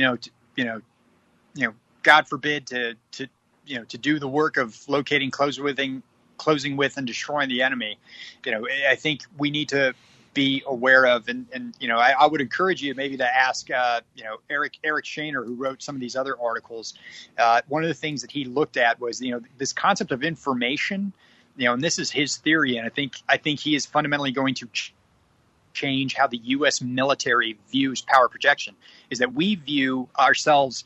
God forbid to do the work of locating, closing with, and destroying the enemy, I think we need to be aware of, and I would encourage you maybe to ask Eric Shaner, who wrote some of these other articles. One of the things that he looked at was this concept of information. And this is his theory, and I think he is fundamentally going to change how the U.S. military views power projection. Is that we view ourselves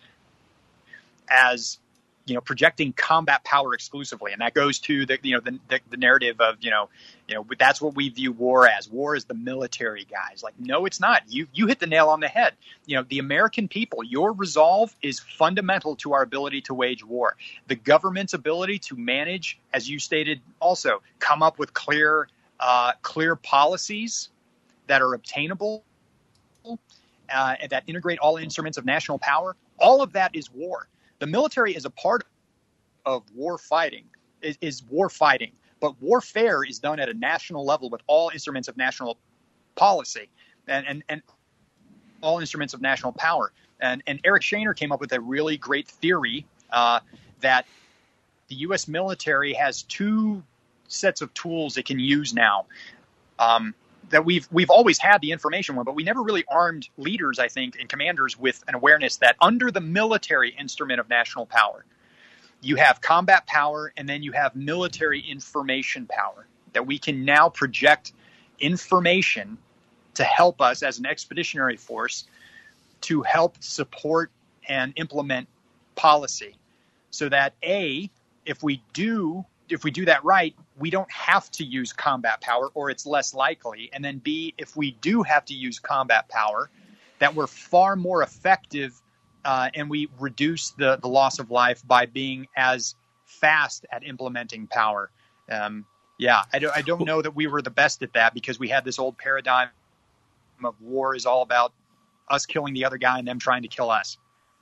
as projecting combat power exclusively, and that goes to the narrative of that's what we view war as. War is the military guys. Like, no, it's not. You hit the nail on the head. The American people, your resolve is fundamental to our ability to wage war. The government's ability to manage, as you stated, also come up with clear policies that are obtainable, and that integrate all instruments of national power. All of that is war. The military is a part of war fighting, is war fighting, but warfare is done at a national level with all instruments of national policy and all instruments of national power. And Eric Shaner came up with a really great theory that the U.S. military has two sets of tools it can use now. That we've always had the information one, but we never really armed leaders, I think, and commanders with an awareness that under the military instrument of national power, you have combat power, and then you have military information power, that we can now project information to help us as an expeditionary force to help support and implement policy, so that if we do that right, we don't have to use combat power, or it's less likely. And then B, if we do have to use combat power, that we're far more effective, and we reduce the loss of life by being as fast at implementing power Yeah, I don't know that we were the best at that, because we had this old paradigm of war is all about us killing the other guy and them trying to kill us.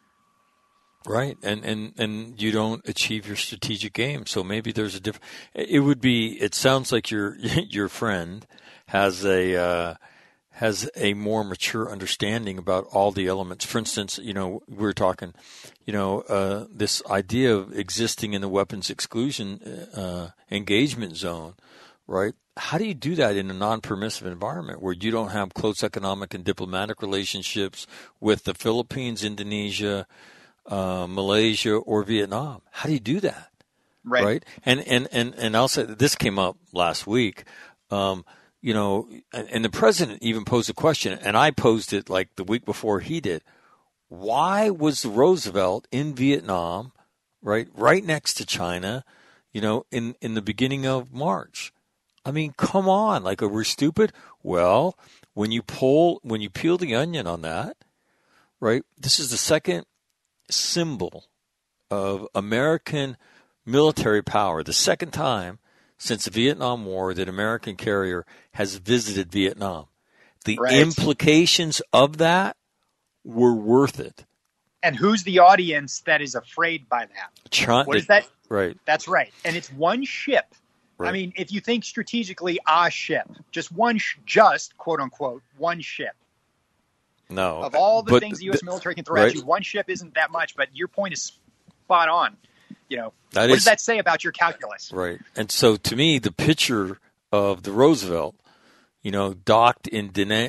Right, and you don't achieve your strategic aim. So maybe there's a different. It sounds like your friend has a more mature understanding about all the elements. For instance, we were talking, this idea of existing in the weapons exclusion engagement zone, right? How do you do that in a non-permissive environment where you don't have close economic and diplomatic relationships with the Philippines, Indonesia, Malaysia, or Vietnam? How do you do that? Right? And I'll say that this came up last week. And the president even posed a question, and I posed it like the week before he did. Why was Roosevelt in Vietnam, right next to China, in the beginning of March? I mean, come on, are we stupid? Well, when you peel the onion on that, right? This is the second symbol of American military power, the second time since the Vietnam War that American carrier has visited Vietnam. The implications of that were worth it. And who's the audience that is afraid by that? What is that? Right. That's right. And it's one ship. Right. I mean, if you think strategically, a ship, just quote unquote, one ship. No. Of all the things the U.S. military can throw at you, one ship isn't that much, but your point is spot on. What does that say about your calculus? Right. And so to me, the picture of the Roosevelt, docked in Da Nang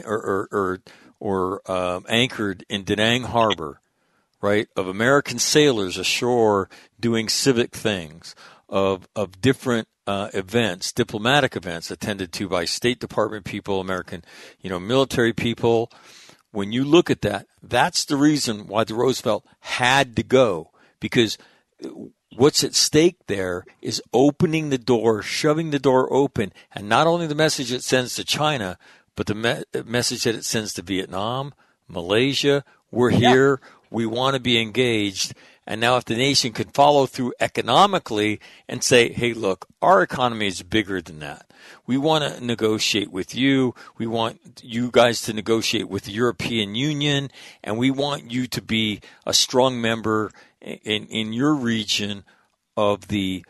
or anchored in Da Nang Harbor, right, of American sailors ashore doing civic things, of different events, diplomatic events attended to by State Department people, American, military people. When you look at that, that's the reason why the Roosevelt had to go, because what's at stake there is opening the door, shoving the door open, and not only the message it sends to China, but the message that it sends to Vietnam, Malaysia. We're here. We want to be engaged. And now if the nation can follow through economically and say, hey, look, our economy is bigger than that. We want to negotiate with you. We want you guys to negotiate with the European Union, and we want you to be a strong member in your region of the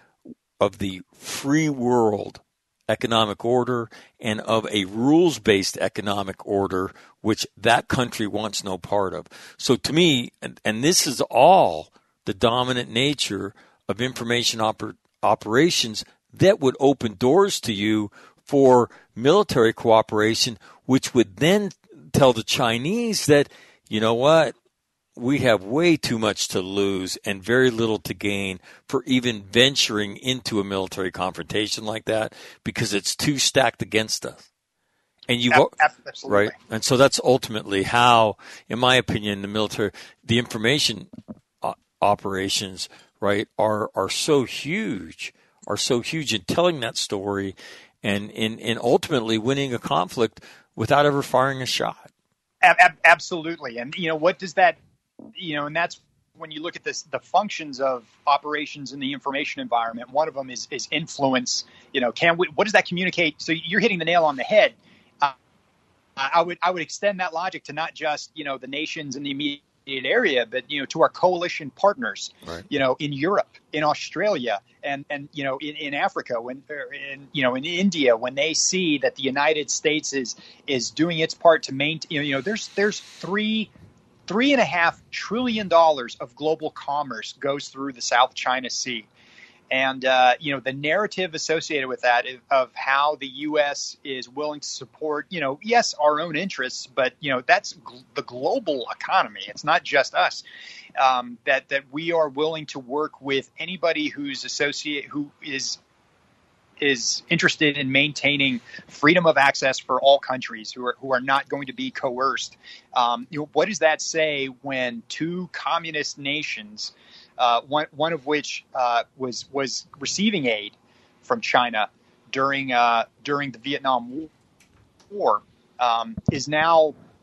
free world economic order and of a rules-based economic order, which that country wants no part of. So to me, and this is all the dominant nature of information operations that would open doors to you for military cooperation, which would then tell the Chinese that, you know what, we have way too much to lose and very little to gain for even venturing into a military confrontation like that, because it's too stacked against us. And Absolutely. Right, and so that's ultimately how, in my opinion, the information operations, right, are so huge in telling that story, and in ultimately winning a conflict without ever firing a shot. Absolutely, and what does that? And that's when you look at the functions of operations in the information environment. One of them is influence. What does that communicate? So you're hitting the nail on the head. I would extend that logic to not just the nations in the immediate area, but to our coalition partners, right, in Europe, in Australia, and in Africa, in India, when they see that the United States is doing its part to maintain. There's $3.5 trillion of global commerce goes through the South China Sea. And, the narrative associated with that of how the U.S. is willing to support, yes, our own interests, but, that's the global economy. It's not just us, that we are willing to work with anybody who is interested in maintaining freedom of access for all countries who are not going to be coerced. What does that say when two communist nations, one of which was receiving aid from China during the Vietnam War, is now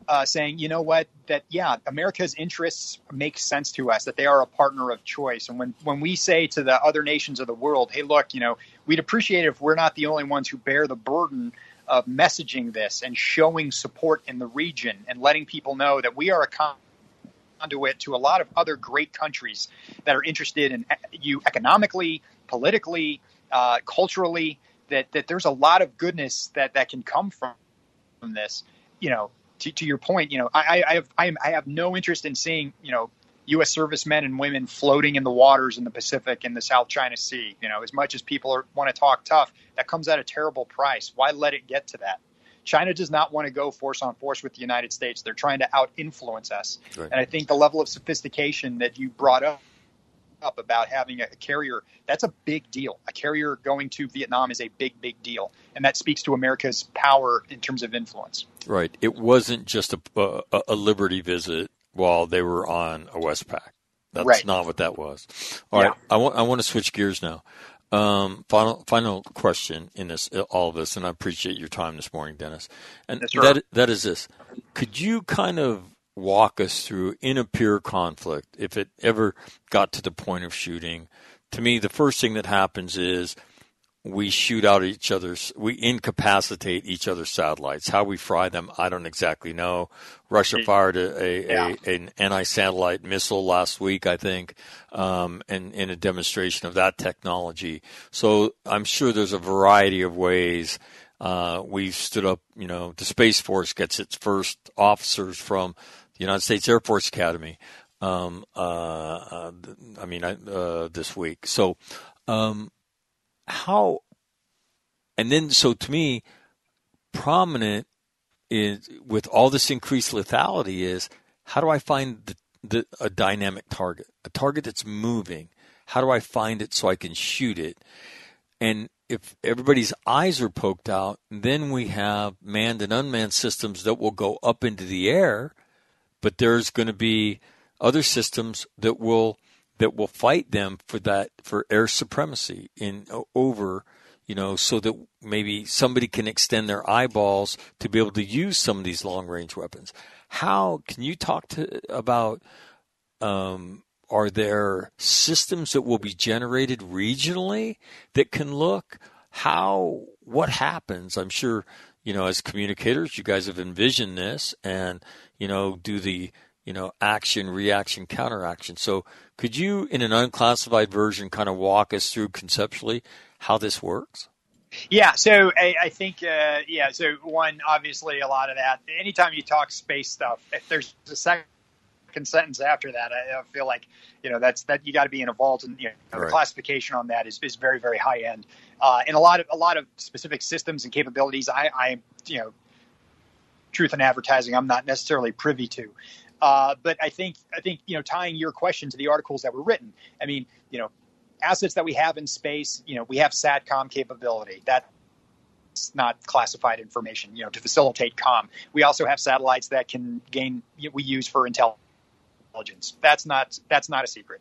saying, you know what, that, yeah, America's interests make sense to us, that they are a partner of choice. And when we say to the other nations of the world, hey, look, we'd appreciate it if we're not the only ones who bear the burden of messaging this and showing support in the region and letting people know that we are a conduit to a lot of other great countries that are interested in you economically, politically, culturally, that there's a lot of goodness that can come from this. To your point, I have no interest in seeing, U.S. servicemen and women floating in the waters in the Pacific and the South China Sea. As much as people want to talk tough, that comes at a terrible price. Why let it get to that? China does not want to go force on force with the United States. They're trying to out-influence us. Right. And I think the level of sophistication that you brought up about having a carrier, that's a big deal. A carrier going to Vietnam is a big, big deal. And that speaks to America's power in terms of influence. Right. It wasn't just a Liberty visit while they were on a Westpac. That's right. Not what that was. All right. I want to switch gears now. Final question in all of this, and I appreciate your time this morning, Dennis. And that is this. Could you kind of walk us through, in a pure conflict, if it ever got to the point of shooting? To me, the first thing that happens is we shoot out we incapacitate each other's satellites. How we fry them, I don't exactly know. Russia fired an anti-satellite missile last week, I think, and in a demonstration of that technology. So I'm sure there's a variety of ways. We've stood up, the Space Force gets its first officers from the United States Air Force Academy, this week. So, so to me, prominent is, with all this increased lethality, is how do I find a dynamic target, a target that's moving? How do I find it so I can shoot it? And if everybody's eyes are poked out, then we have manned and unmanned systems that will go up into the air, but there's going to be other systems that will fight them for air supremacy over, so that maybe somebody can extend their eyeballs to be able to use some of these long range weapons. How can you talk about? Are there systems that will be generated regionally that can look what happens? I'm sure, as communicators, you guys have envisioned this and, do the, action, reaction, counteraction. So could you, in an unclassified version, kind of walk us through conceptually how this works? Yeah. So I think, so one, obviously a lot of that, anytime you talk space stuff, if there's a second sentence after that, I feel like, that's you got to be involved in, the classification on that is very, very high end. And a lot of specific systems and capabilities, I truth in advertising, I'm not necessarily privy to. But I think, tying your question to the articles that were written, assets that we have in space, we have SATCOM capability. That's not classified information, to facilitate comm. We also have satellites that we use for intelligence. That's not a secret.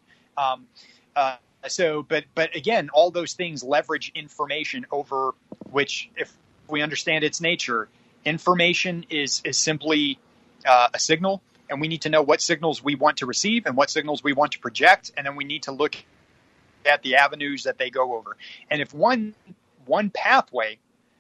But again, all those things leverage information over which, if we understand its nature, information is simply a signal, and we need to know what signals we want to receive and what signals we want to project, and then we need to look at the avenues that they go over. And if one pathway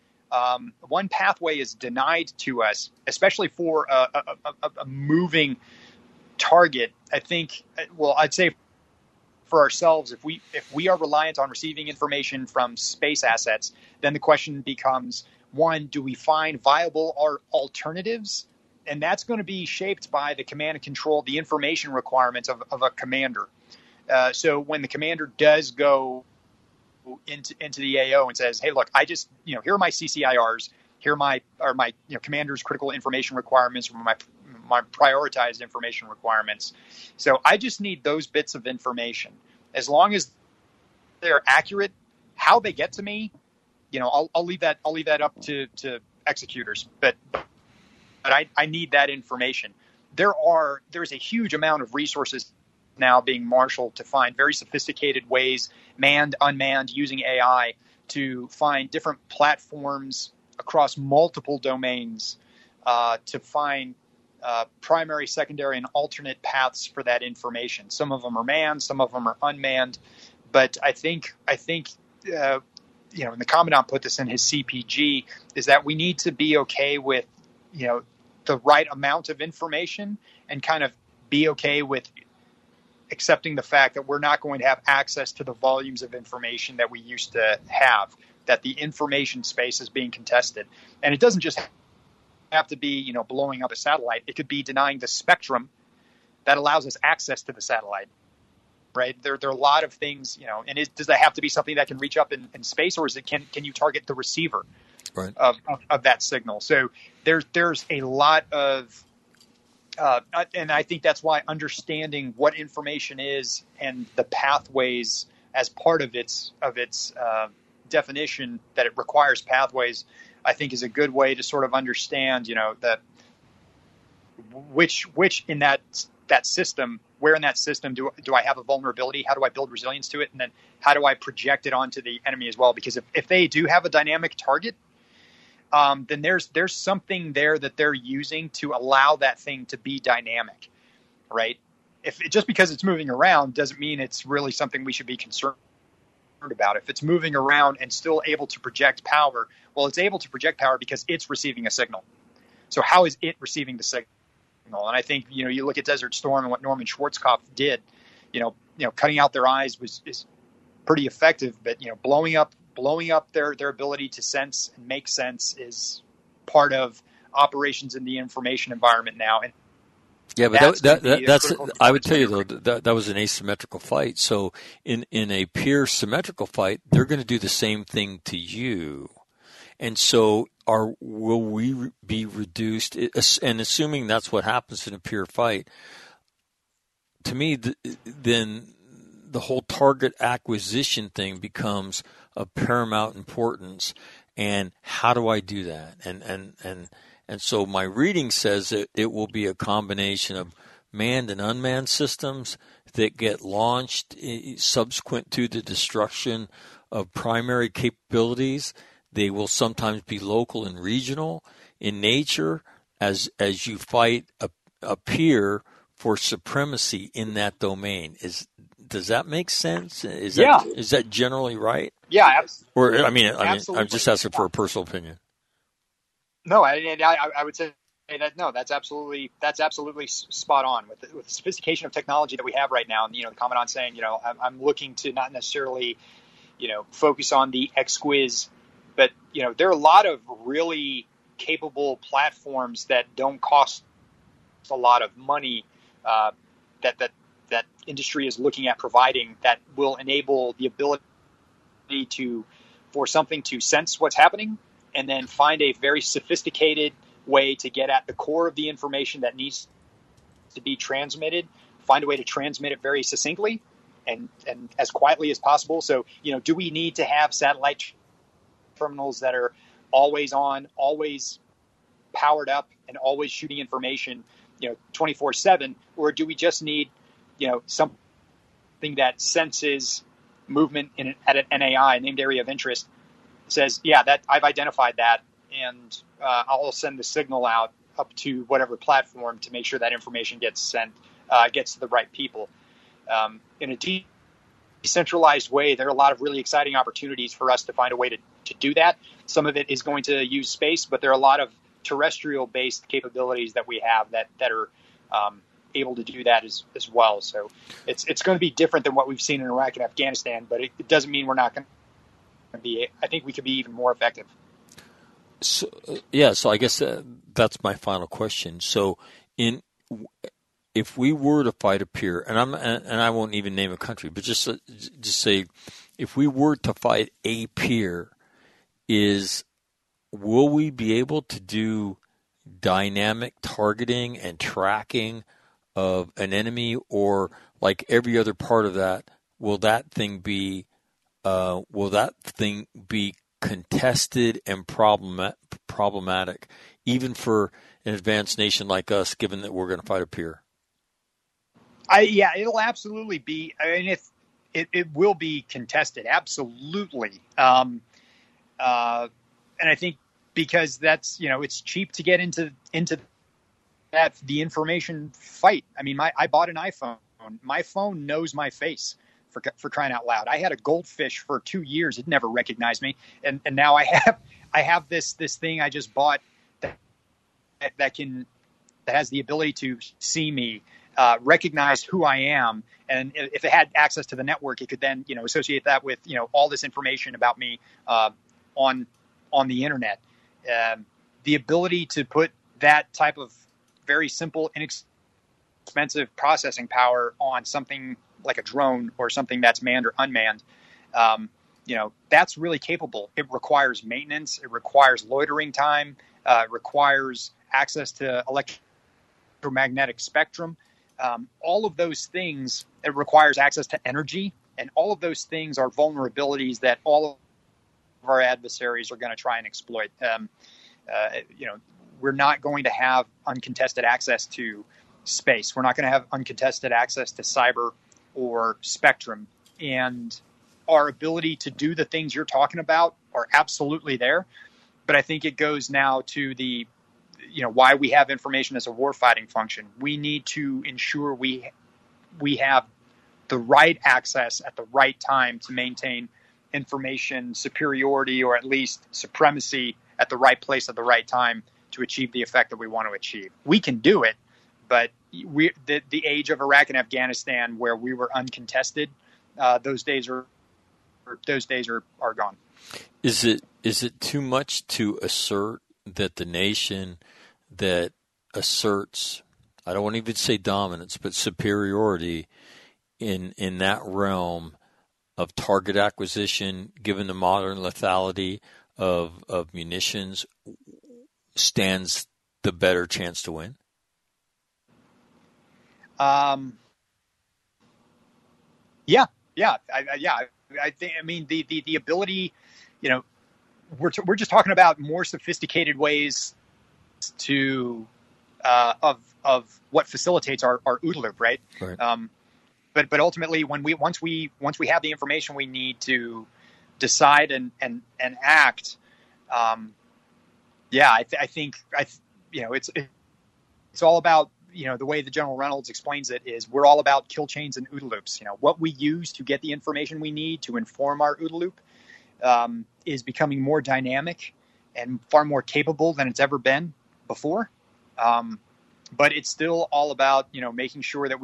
is denied to us, especially for a moving target, I think, I'd say for ourselves, if we are reliant on receiving information from space assets, then the question becomes, one, do we find viable alternatives? And that's going to be shaped by the command and control, the information requirements of a commander. So when the commander does go into the AO and says, hey, look, I just, here are my CCIRs, here are my commander's critical information requirements, my prioritized information requirements. So I just need those bits of information. As long as they're accurate, how they get to me, I'll leave that up to executors. But I need that information. There's a huge amount of resources now being marshaled to find very sophisticated ways, manned, unmanned, using AI to find different platforms across multiple domains to find primary, secondary, and alternate paths for that information. Some of them are manned, some of them are unmanned. But I think and the Commandant put this in his CPG, is that we need to be okay with, the right amount of information and kind of be okay with accepting the fact that we're not going to have access to the volumes of information that we used to have, that the information space is being contested. And it doesn't just have to be, blowing up a satellite. It could be denying the spectrum that allows us access to the satellite, right? There are a lot of things, and does that have to be something that can reach up in space, or can you target the receiver right. of that signal? So there's a lot of, and I think that's why understanding what information is and the pathways as part of its definition, that it requires pathways, I think is a good way to sort of understand, that which in that system, where in that system do I have a vulnerability? How do I build resilience to it? And then how do I project it onto the enemy as well? Because if they do have a dynamic target, then there's something there that they're using to allow that thing to be dynamic, right? Just because it's moving around doesn't mean it's really something we should be concerned about. If it's moving around and still able to project power, well, it's able to project power because it's receiving a signal. So how is it receiving the signal? And I think, you look at Desert Storm and what Norman Schwarzkopf did, cutting out their eyes is pretty effective, but, blowing up their ability to sense and make sense is part of operations in the information environment now. And yeah, but that's I would tell you though that was an asymmetrical fight. So in a pure symmetrical fight, they're going to do the same thing to you, and so will we be reduced? And assuming that's what happens in a pure fight, to me, then the whole target acquisition thing becomes of paramount importance. And how do I do that? And so my reading says that it will be a combination of manned and unmanned systems that get launched subsequent to the destruction of primary capabilities. They will sometimes be local and regional in nature as you fight a peer for supremacy in that domain. Does that make sense? Is that generally right? Yeah, absolutely. Or absolutely. I'm just asking for a personal opinion. No, I would say that no, that's absolutely spot on with the sophistication of technology that we have right now. And the Commandant saying, I'm looking to not necessarily, focus on the XQuiz, but there are a lot of really capable platforms that don't cost a lot of money that industry is looking at providing, that will enable the ability for something to sense what's happening and then find a very sophisticated way to get at the core of the information that needs to be transmitted, find a way to transmit it very succinctly and as quietly as possible. So, do we need to have satellite terminals that are always on, always powered up, and always shooting information, 24/7, or do we just need, something that senses movement at an NAI, named area of interest, says, yeah, that I've identified that, and I'll send the signal out up to whatever platform to make sure that information gets sent, gets to the right people. In a decentralized way, there are a lot of really exciting opportunities for us to find a way to do that. Some of it is going to use space, but there are a lot of terrestrial-based capabilities that we have that are able to do that as well. So it's going to be different than what we've seen in Iraq and Afghanistan, but it doesn't mean we're not going to be. I think we could be even more effective. So I guess that's my final question. So if we were to fight a peer, and I won't even name a country, but just say, if we were to fight a peer, will we be able to do dynamic targeting and tracking of an enemy, or like every other part of that, will that thing be contested and problematic, even for an advanced nation like us, given that we're going to fight a peer? It'll absolutely be. I mean, it will be contested, absolutely. And I think because that's, it's cheap to get into the information fight. I mean, I bought an iPhone. My phone knows my face, for crying out loud. I had a goldfish for 2 years. It never recognized me. And now I have this thing I just bought that has the ability to see me, recognize who I am. And if it had access to the network, it could then, associate that with, all this information about me, on the internet. The ability to put that type of very simple, inexpensive processing power on something like a drone or something that's manned or unmanned, that's really capable. It requires maintenance. It requires loitering time. It requires access to electromagnetic spectrum. All of those things, it requires access to energy. And all of those things are vulnerabilities that all of our adversaries are going to try and exploit. We're not going to have uncontested access to space. We're not going to have uncontested access to cyber or spectrum. And our ability to do the things you're talking about are absolutely there. But I think it goes now to the, why we have information as a warfighting function. We need to ensure we have the right access at the right time to maintain information superiority, or at least supremacy, at the right place at the right time to achieve the effect that we want to achieve. We can do it, but the age of Iraq and Afghanistan, where we were uncontested, those days are gone. Is it too much to assert that the nation that asserts, I don't want to even say dominance, but superiority in that realm of target acquisition, given the modern lethality of munitions, stands the better chance to win? Yeah. I think. I mean, the ability. We're just talking about more sophisticated ways to of what facilitates our OODA loop, right? Right. But ultimately, once we have the information we need to decide and act, I think it's all about, the way the General Reynolds explains it is we're all about kill chains and OODA loops. What we use to get the information we need to inform our OODA loop is becoming more dynamic and far more capable than it's ever been before. But it's still all about, making sure that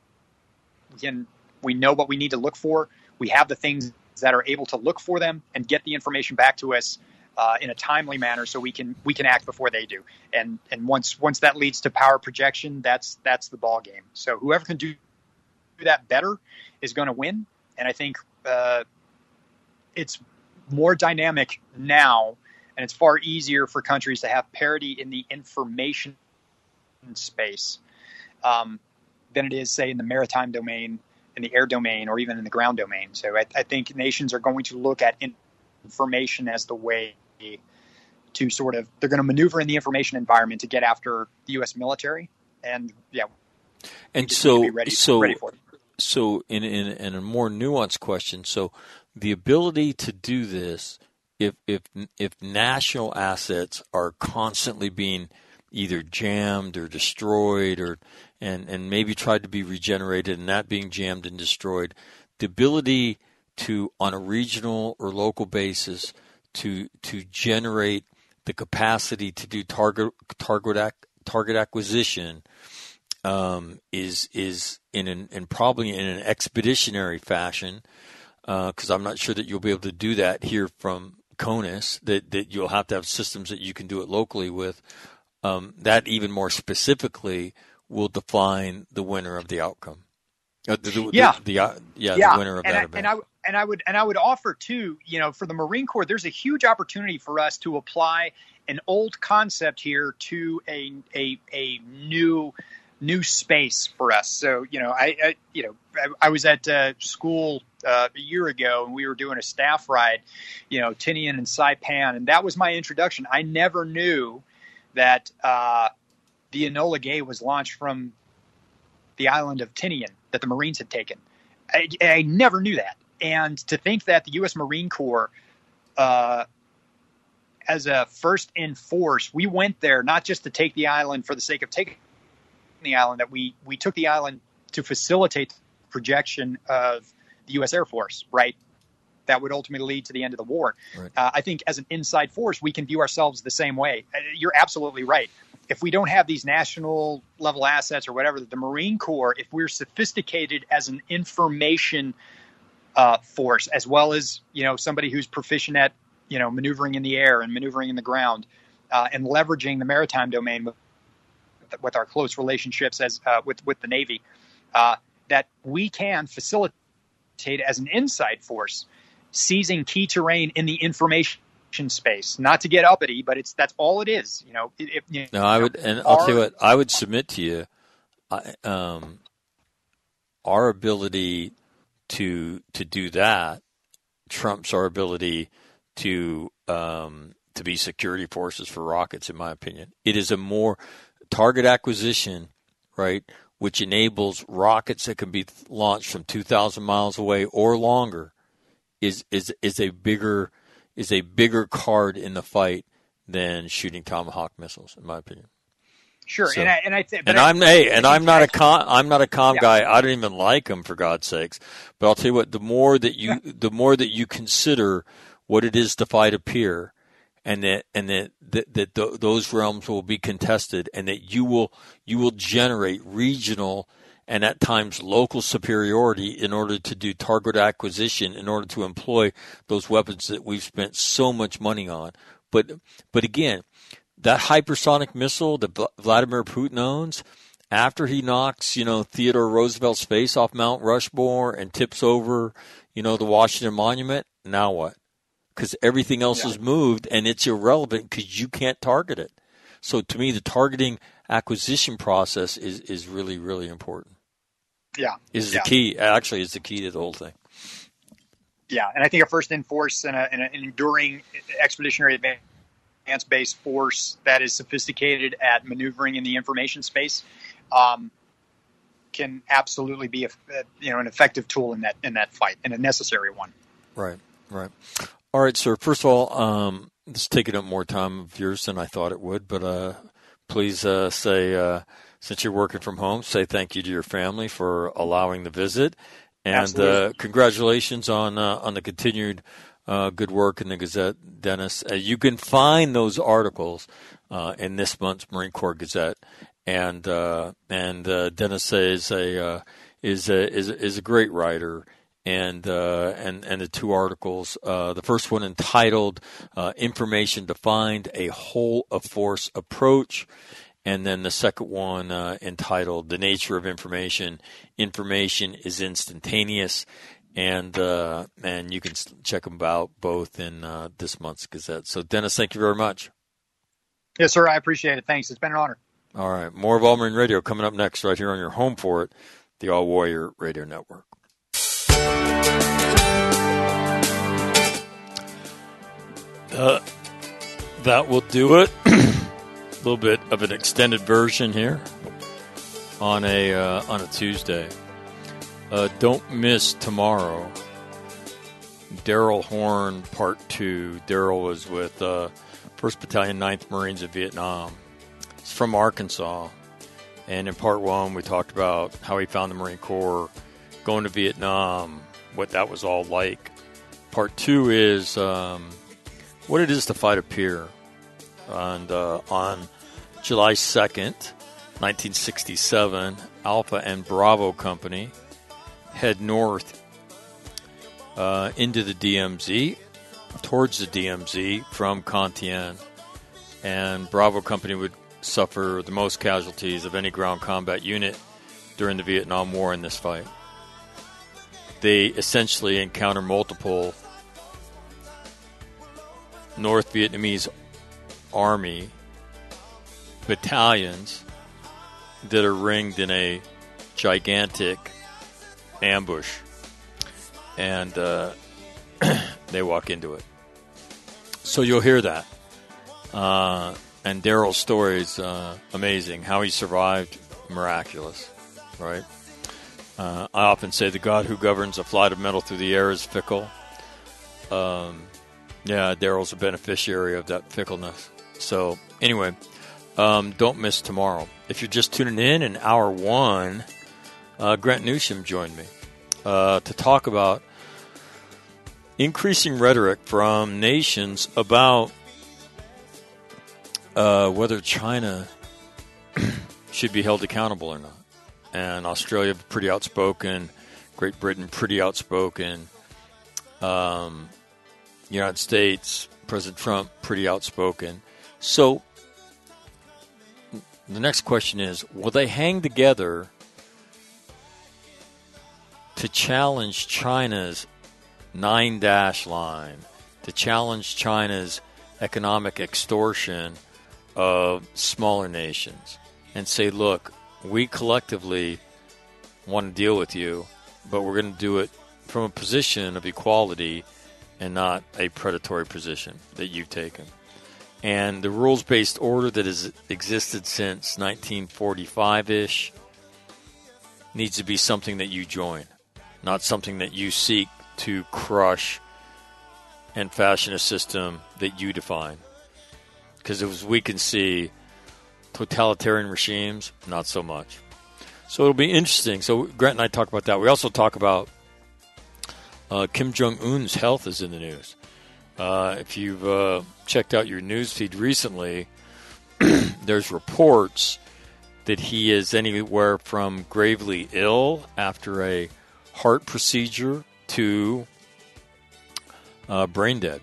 we know what we need to look for. We have the things that are able to look for them and get the information back to us in a timely manner, so we can act before they do. And once that leads to power projection, that's the ball game. So whoever can do that better is going to win. And I think it's more dynamic now, and it's far easier for countries to have parity in the information space than it is, say, in the maritime domain, in the air domain, or even in the ground domain. So I think nations are going to look at information as the way to they're going to maneuver in the information environment to get after the U.S. military. And so ready for it. So in a more nuanced question, so the ability to do this, if national assets are constantly being either jammed or destroyed and maybe tried to be regenerated and not being jammed and destroyed, the ability to, on a regional or local basis, to generate the capacity to do target acquisition is in probably in an expeditionary fashion, because I'm not sure that you'll be able to do that here from CONUS, that you'll have to have systems that you can do it locally with. That even more specifically will define the winner of the outcome. The winner of that event. And I would offer too, for the Marine Corps, there's a huge opportunity for us to apply an old concept here to a new space for us. So, I was at school a year ago, and we were doing a staff ride, Tinian and Saipan, and that was my introduction. I never knew that the Enola Gay was launched from the island of Tinian that the Marines had taken. I never knew that. And to think that the U.S. Marine Corps, as a first in force, we went there not just to take the island for the sake of taking the island that we took the island to facilitate the projection of the U.S. Air Force, right? That would ultimately lead to the end of the war. Right. I think as an inside force, we can view ourselves the same way. You're absolutely right. If we don't have these national level assets or whatever, the Marine Corps, if we're sophisticated as an information force, as well as, somebody who's proficient at, maneuvering in the air and maneuvering in the ground, and leveraging the maritime domain with our close relationships with the Navy, that we can facilitate as an inside force, seizing key terrain in the information space. Not to get uppity, but that's all it is. I'll tell you what, I would submit to you, our ability to do that trumps our ability to be security forces for rockets, in my opinion. It is a more target acquisition, right, which enables rockets that can be launched from 2,000 miles away or longer, is a bigger card in the fight than shooting Tomahawk missiles, in my opinion. Sure, So, I'm not a comm guy. I don't even like them, for God's sakes. But I'll tell you what: the more that you consider what it is to fight a peer, and that those realms will be contested, and that you will generate regional and at times local superiority in order to do target acquisition, in order to employ those weapons that we've spent so much money on. But again, that hypersonic missile that Vladimir Putin owns, after he knocks, Theodore Roosevelt's face off Mount Rushmore and tips over, the Washington Monument, now what? Because everything else is moved, and it's irrelevant because you can't target it. So to me, the targeting acquisition process is really, really important. Yeah. The key. Actually, is the key to the whole thing. Yeah, and I think a first in force and an enduring expeditionary advance-based force that is sophisticated at maneuvering in the information space can absolutely be an effective tool in that fight, and a necessary one. Right. All right, sir. First of all, this is taking up more time of yours than I thought it would, but please say, since you're working from home, say thank you to your family for allowing the visit, and congratulations on the continued good work in the Gazette, Dennis. You can find those articles in this month's Marine Corps Gazette, and Dennis is a great writer. And the two articles, the first one entitled "Information Defined: A Whole of Force Approach," and then the second one entitled "The Nature of Information: Information is Instantaneous," and you can check them out both in this month's Gazette. So, Dennis, thank you very much. Yes, sir. I appreciate it. Thanks. It's been an honor. All right, more of All Marine Radio coming up next, right here on your home for it, the All Warrior Radio Network. That will do it. A little bit of an extended version here on a Tuesday. Don't miss tomorrow, Daryl Horn Part 2. Daryl was with 1st Battalion, 9th Marines of Vietnam. He's from Arkansas. And in Part 1, we talked about how he found the Marine Corps, going to Vietnam, what that was all like. Part 2 is what it is to fight a peer. And on July 2nd, 1967, Alpha and Bravo Company head north into the DMZ, towards the DMZ from Con Thien. And Bravo Company would suffer the most casualties of any ground combat unit during the Vietnam War in this fight. They essentially encounter multiple North Vietnamese Army battalions that are ringed in a gigantic ambush, and they walk into it. So you'll hear that. And Daryl's story is amazing. How he survived, miraculous, right? I often say the God who governs a flight of metal through the air is fickle. Daryl's a beneficiary of that fickleness. So anyway, don't miss tomorrow. If you're just tuning in hour one, Grant Newsham joined me to talk about increasing rhetoric from nations about whether China should be held accountable or not. And Australia, pretty outspoken. Great Britain, pretty outspoken. United States, President Trump, pretty outspoken. So the next question is, will they hang together to challenge China's 9-dash line, to challenge China's economic extortion of smaller nations, and say, look, we collectively want to deal with you, but we're going to do it from a position of equality and not a predatory position that you've taken. And the rules-based order that has existed since 1945-ish needs to be something that you join, not something that you seek to crush and fashion a system that you define. Because as we can see, totalitarian regimes, not so much. So it'll be interesting. So Grant and I talk about that. We also talk about Kim Jong-un's health is in the news. If you've checked out your news feed recently, there's reports that he is anywhere from gravely ill after a heart procedure to brain dead.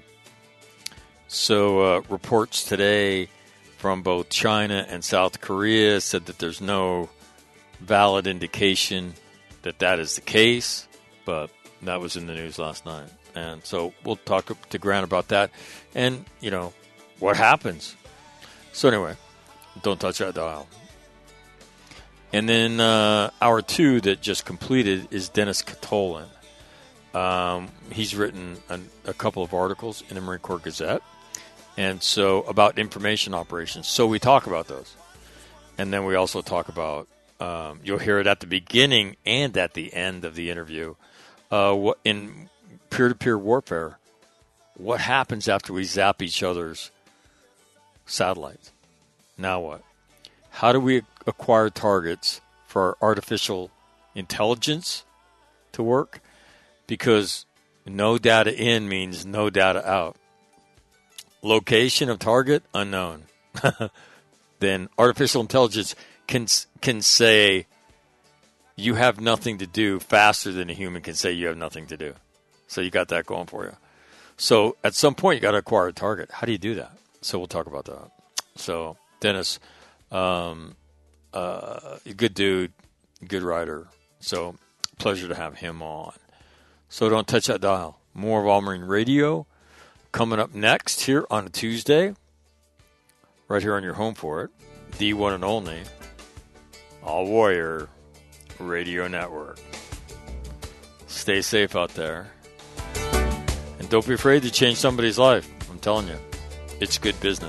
So reports today from both China and South Korea said that there's no valid indication that that is the case, but that was in the news last night. And so we'll talk to Grant about that and, you know, what happens. So anyway, don't touch that dial. And then hour two that just completed is Dennis Katolin. He's written a couple of articles in the Marine Corps Gazette, and so about information operations. So we talk about those. And then we also talk about, you'll hear it at the beginning and at the end of the interview, in peer-to-peer warfare, what happens after we zap each other's satellites? Now what? How do we acquire targets for our artificial intelligence to work? Because no data in means no data out. Location of target, unknown. Then artificial intelligence can say you have nothing to do faster than a human can say you have nothing to do. So you got that going for you. So at some point you got to acquire a target. How do you do that? So we'll talk about that. So Dennis, good dude, good writer. So pleasure to have him on. So don't touch that dial. More of All Marine Radio coming up next here on a Tuesday. Right here on your home for it. The one and only All Warrior Radio Network. Stay safe out there. And don't be afraid to change somebody's life. I'm telling you, it's good business.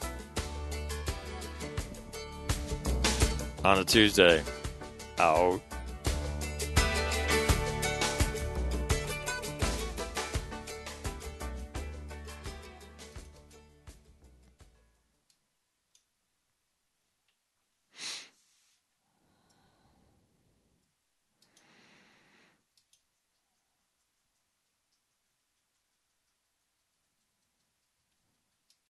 On a Tuesday, out.